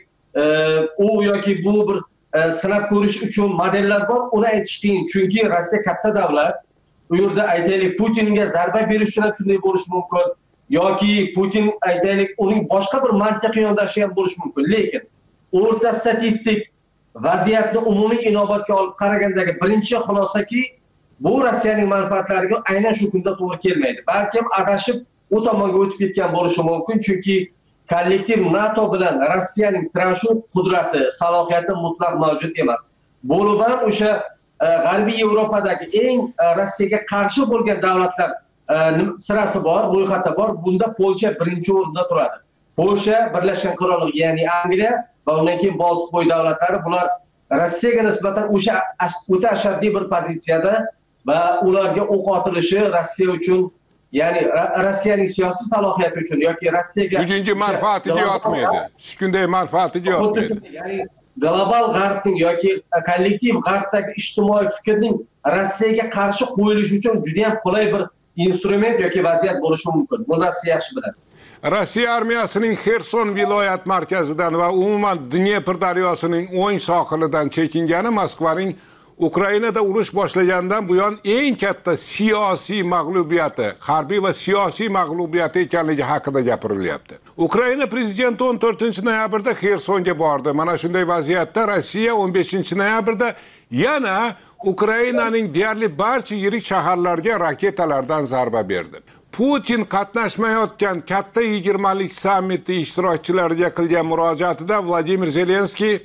u yoki bu bir sinab ko'rish uchun modellar bor, uni aytish qiyin. Chunki Rossiya katta davlat. Bu yerda aytaylik Putinga zarba berish uchun ham shunday bo'lishi mumkin yoki Putin aytaylik uning boshqa bir mantiqiy yondashishi ham bo'lishi mumkin. Lekin o'rta statistik vaziyatni umumiy inobatga olib qaragandagi birinchi xulosaki bu Rossiyaning manfaatlariga aynan shu kunda to'g'ri kelmaydi. Balkim adashib u tomonga o'tib ketgan bo'lishi mumkin, chunki kollektiv NATO bilan Rossiyaning transhuv qudrati, salohiyati mutlaq mavjud emas. Bo'lib ham o'sha G'arbiy Yevropadagi eng Rossiyaga qarshi bo'lgan davlatlar sirasi bor, ro'yxati bor. Bunda Polsha birinchi o'rinda turadi. Polsha, Birlashgan Qirollik, ya'ni Angliya va undan keyin Boltiqbo'yi davlatlari bular Rossiyaga nisbatan o'sha o'ta ashaddiy bir pozitsiyada va ularga o'q otilishi Rossiya uchun, ya'ni Rossiyaning siyosiy salohiyati uchun yoki Rossiyaga bugungi manfaatiga yotmaydi. Hech qanday manfaatiga yotmaydi. Ya'ni global g'arbning yoki kollektiv g'arbdagi ijtimoiy fikrning Rossiyaga qarshi qo'yilishi uchun juda ham qulay bir instrument yoki vaziyat bo'lishi mumkin. Bu Rossiya yaxshi biladi. Rossiya armiyasining Xerson viloyat markazidan va umuman Dnepr daryosining o'ng sohilidan chekingani Moskvaning Ukrainada urush boshlagandan buyon eng katta siyosiy mag'lubiyati, harbiy va siyosiy mag'lubiyati ekanligi haqida gapirilyapti. Ukraina prezidenti o'n to'rtinchi noyabrda Xersonga bordi. Mana shunday vaziyatda Rossiya o'n beshinchi noyabrda yana Ukrainaning deyarli barcha yirik shaharlarga raketalardan zarba berdi. Putin qatnashmayotgan katta yigirmalik sammiti ishtirokchilariga qilgan murojaatida Vladimir Zelenskiy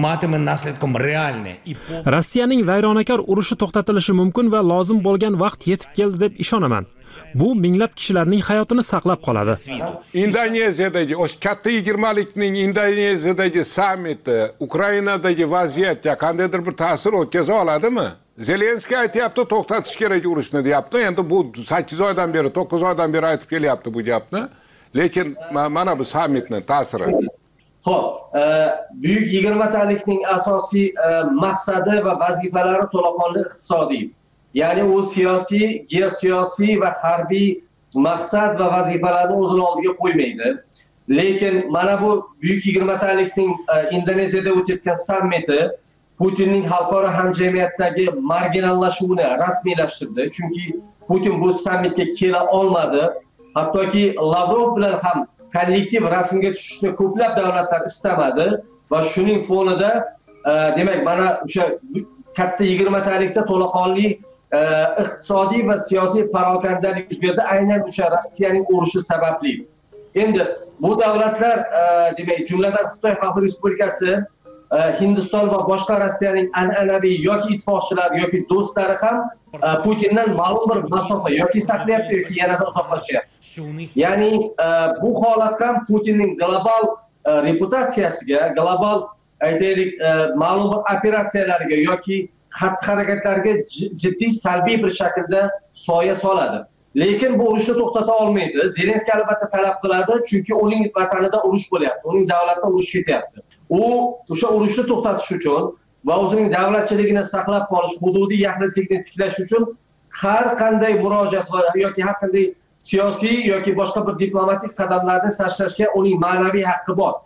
Rossiyaning vayronakor urushi to'xtatilishi mumkin va lozim bo'lgan vaqt yetib keldi deb ishonaman. Bu minglab kishilarning hayotini saqlab qoladi. Indoneziyadagi o'sha katta yigirmalikning Indoneziyadagi sammiti Ukrainadagi vaziyatga qandaydir bir ta'sir o'tkaza oladimi? Zelenskiy aytayapti, to'xtatish kerak urushni deyapti. Endi bu sakkiz oydan beri, to'qqiz oydan beri aytib kelyapti bu gapni. Lekin mana bu sammitning ta'siri. Xo'p, buyuk yigirmatalikning asosiy maqsadi va vazifalari to'laqonli iqtisodiy. Ya'ni u siyosiy, geosiyosiy va harbiy maqsad va vazifalarni o'zini oldiga qo'ymaydi. Lekin mana bu buyuk yigirmatalikning Indoneziyada o'tayotgan sammiti Putinning xalqaro hamjamiyatdagi marginallashuvini rasmiylashtirdi. Chunki Putin bu sammitga kela olmadi. Hattoki Lavrov bilan ham kollektiv rasmga tushishni ko'plab davlatlar istamadi va shuning fonida demak mana o'sha katta yigirmatalikda to'laqonli iqtisodiy va siyosiy parokandalik yuz berdi, aynan o'sha Rossiyaning urushi sababli. Endi bu davlatlar demak jumladan Xitoy Xalq Respublikasi, Hindiston va boshqa Rossiyaning an'anaviy yoki ittifoqchilari yoki do'stlari ham Putindan ma'lum bir masofa yoki saqlayapti yoki yanada uzoqlashyapti. Ya'ni bu holat ham Putinning global reputatsiyasiga, global aytaylik ma'lum bir operatsiyalarga yoki xatti-harakatlarga jiddiy salbiy bir shaklda soya soladi. Lekin bu urushni to'xtata olmaydi. Zelenskiy albatta talab qiladi, chunki uning vatanida urush bo'lyapti, uning davlatida urush ketyapti. U o'sha urushni to'xtatish uchun va o'zining davlatchiligini saqlab qolish, hududiy yaxlitlikni tiklash uchun har qanday murojaat yoki har qanday siyosiy yoki boshqa bir diplomatik qadamlarni tashlashga uning ma'naviy haqqi bor.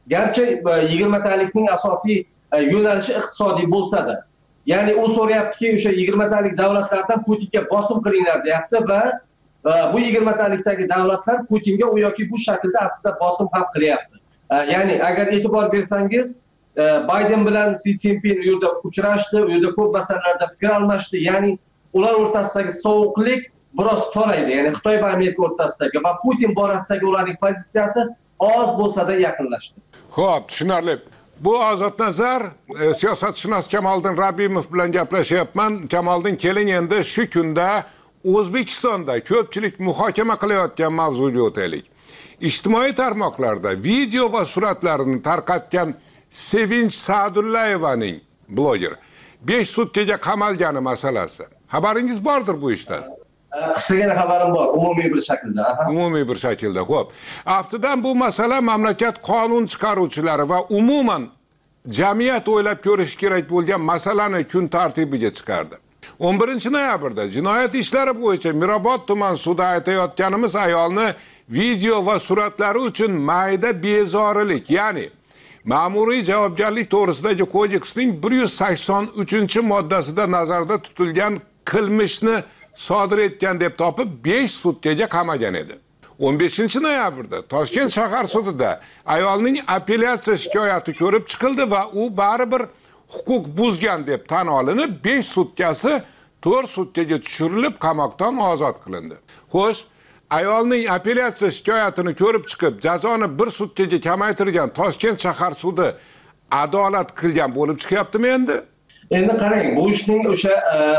garchi yigirmatalikning asosiy yo'nalishi iqtisodiy bo'lsa-da, ya'ni u so'rayaptiki, o'sha yigirmatalik davlatlardan Putinga bosim qilinglar deyapti va bu yigirmatalikdagi davlatlar Putinga u yoki bu shaklda aslida bosim ham qilyapti. Ya'ni agar e'tibor bersangiz, Bayden bilan Si Szinpin u yerda uchrashdi, u yerda ko'p masalalarda fikr almashdi. Ya'ni ular o'rtasidagi sovuqlik biroz toraydi. Ya'ni Xitoy va Amerika o'rtasidagi va Putin borasidagi ularning pozitsiyasi oz bo'lsa-da yaqinlashdi. Xo'p, tushunarli. Bu Ozodnazar e, siyosatshunos Kamoliddin Rabbimov bilan gaplashyapman. Kamoliddin, keling endi shu kunda O'zbekistonda ko'pchilik muhokama qilayotgan mavzuga o'taylik. Ijtimoiy tarmoqlarda video va suratlarini tarqatgan Sevinch Sa'dullayevaning bloger besh sutkaga qamalgani masalasi. Xabaringiz bordir bu ishdan? Qisqagina xabarim bor, umumiy bir shaklda. Umumiy bir shaklda. Xo'p. Aftidan bu masala mamlakat qonun chiqaruvchilari va umuman jamiyat o'ylab ko'rish kerak bo'lgan masalani kun tartibiga chiqardi. o'n birinchi noyabrda jinoyat ishlari bo'yicha Mirobod tuman sudi aytayotganimiz ayolni video va suratlari uchun mayda bezorilik, ya'ni ma'muriy javobgarlik to'g'risidagi kodeksning bir yuz sakson uchinchi moddasida nazarda tutilgan qilmishni sodir etgan deb topib besh sutkaga qamagan edi. o'n beshinchi noyabrda Toshkent shahar sudida ayolning apellyatsiya shikoyati ko'rib chiqildi va u baribir huquq buzgan deb tan olinib, besh sutkasi to'rt sutkaga tushirilib, qamoqdan ozod qilindi. Xo'sh, ayolning apellyatsiya shikoyatini ko'rib chiqib, jazoni bir sutkaga kamaytirgan Toshkent shahar sudi adolat qilgan bo'lib chiqyaptimi endi? Endi qarang, bu ishning o'sha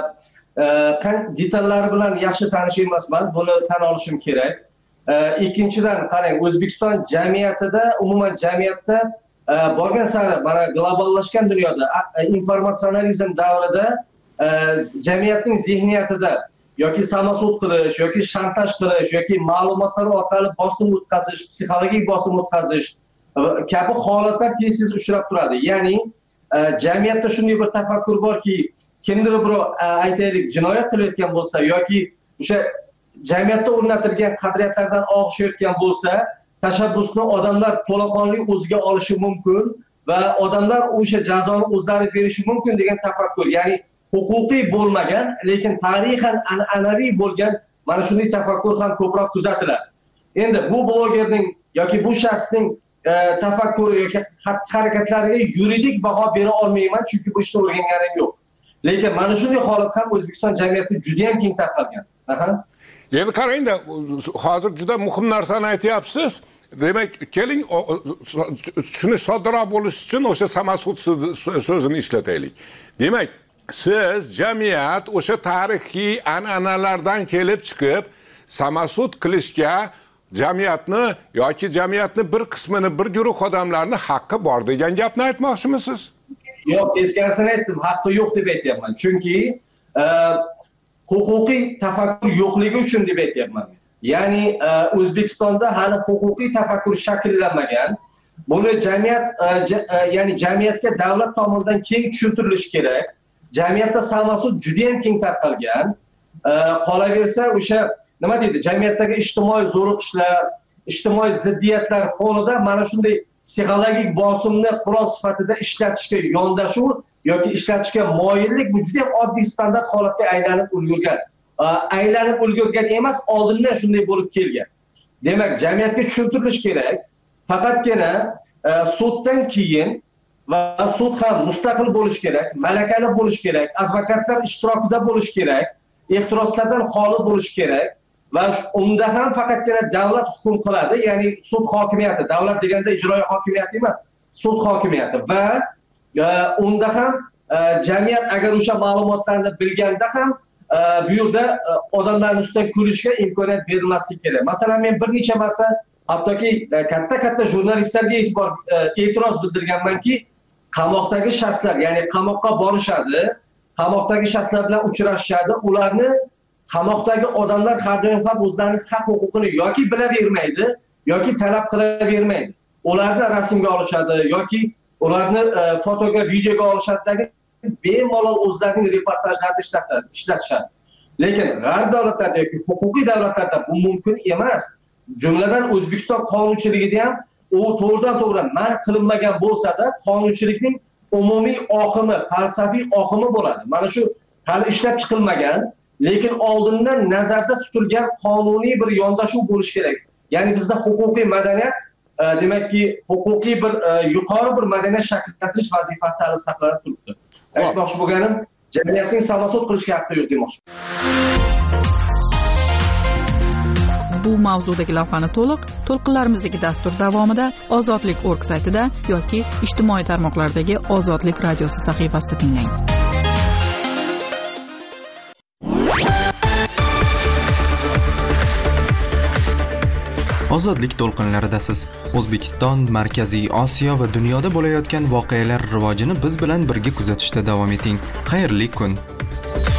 detallari bilan yaxshi tanish emasman, buni tan olishim kerak. Ikkinchidan qarang, O'zbekiston jamiyatida, umuman jamiyatda borgan sari mana globallashgan dunyoda informatsionalizm davrida jamiyatning zehniyatida yoki samosud qilish, yoki shantaj qilish, yoki ma'lumotlar orqali bosim o'tkazish, psixologik bosim o'tkazish kabi holatlar tez-tez uchrab turadi. Ya'ni jamiyatda shunday bir tafakkur borki, kimdir birov aytaylik jinoyat qilayotgan bo'lsa yoki o'sha jamiyatda o'rnatilgan qadriyatlardan og'ishayotgan bo'lsa, tashabbusni odamlar to'laqonli o'ziga olishi mumkin va odamlar o'sha jazoni o'zlari berishi mumkin degan tafakkur. Ya'ni huquqiy bo'lmagan, lekin tarixan an'anaviy bo'lgan mana shunday tafakkur ham ko'proq kuzatiladi. Endi bu blogerning yoki bu shaxsning tafakkuri yoki harakatlariga yuridik baho bera olmayman, chunki bu ishni o'rganganim yo'q. Lekin mana shunday holat ham O'zbekiston jamiyatida juda ham keng tarqalgan. Aha. Endi qarangda, hozir juda muhim narsani aytyapsiz. Demak, keling shuni soddoroq bo'lish uchun o'sha samosud so'zini ishlataylik. Demak, siz jamiyat o'sha tarixiy an'analardan kelib chiqib samosud qilishga jamiyatni yoki jamiyatni bir qismini, bir guruh odamlarni haqqi bor degan gapni aytmoqchimisiz? Yo'q, teskarisini aytdim, haqqi yo'q deb aytyapman. Chunki huquqiy tafakkur yo'qligi uchun deb aytyapman. Ya'ni O'zbekistonda hali huquqiy tafakkur shakllanmagan. Buni jamiyat ya'ni jamiyatga davlat tomonidan keng tushuntirilishi kerak. Jamiyatda samosud juda ham keng tarqalgan. Qolaversa o'sha nima deydi, jamiyatdagi ijtimoiy zo'riqishlar, ijtimoiy ziddiyatlar fonida mana shunday psixologik bosimni qurol sifatida ishlatishga yondashuv yoki ishlatishga moyillik bu juda ham oddiy standart holatga aylanib ulgurgan. Aylanib ulgurgan emas, oldindan shunday bo'lib kelgan. Demak, jamiyatga tushuntirilish kerak. Faqatgina suddan keyin va sud ham mustaqil bo'lish kerak, malakali bo'lish kerak, advokatlar ishtirokida bo'lish kerak, ehtiroslardan xoli bo'lish kerak va unda ham faqatgina davlat hukm qiladi, ya'ni sud hokimiyati, davlat deganda ijroiy hokimiyat emas, sud hokimiyati va unda ham jamiyat agar o'sha ma'lumotlarni bilganda ham bu yerda odamlarning ustidan kulishga imkoniyat berilmasligi kerak. Masalan, men bir necha marta hattoki katta-katta jurnalistlarga e'tibor e'tiroz bildirganmanki, qamoqdagi shaxslar, ya'ni qamoqqa borishadi, qamoqdagi shaxslar bilan uchrashishadi, ularni qamoqdagi odamlar har doim ham o'zlarining haq huquqini yoki bilavermaydi, yoki talab qilavermaydi. Ularni rasmga olishadi yoki ularni fotoga, videoga olishadidagi bemalol o'zlarining reportajlarida ishlatadi, ishlatishadi. Lekin g'arb davlatlarida yoki huquqiy davlatlarda bu mumkin emas. Jumladan O'zbekiston qonunchiligida ham u to'g'ridan to'g'ri man qilinmagan bo'lsa-da, qonunchilikning umumiy oqimi, falsafiy oqimi bo'ladi. Mana shu hali ishlab chiqilmagan, lekin oldindan nazarda tutilgan qonuniy bir yondashuv bo'lishi kerak. Ya'ni bizda huquqiy madaniyat, demakki, huquqiy bir yuqori bir madaniyat shakllantirish vazifasi hali saqlanib turibdi. Aytmoqchi bo'lganim, jamiyatning samosud qilishga haqqi yo'q demoqchi. Bu mavzudagi lavhani to'liq to'lqinlarimizdagi dastur davomida Ozodlik nokta org saytida yoki ijtimoiy tarmoqlardagi Ozodlik radiosi sahifasida tinglang. Ozodlik to'lqinlaridasiz. O'zbekiston, Markaziy Osiyo va dunyoda bo'layotgan voqealar rivojini biz bilan birga kuzatishda davom eting. Xayrli kun.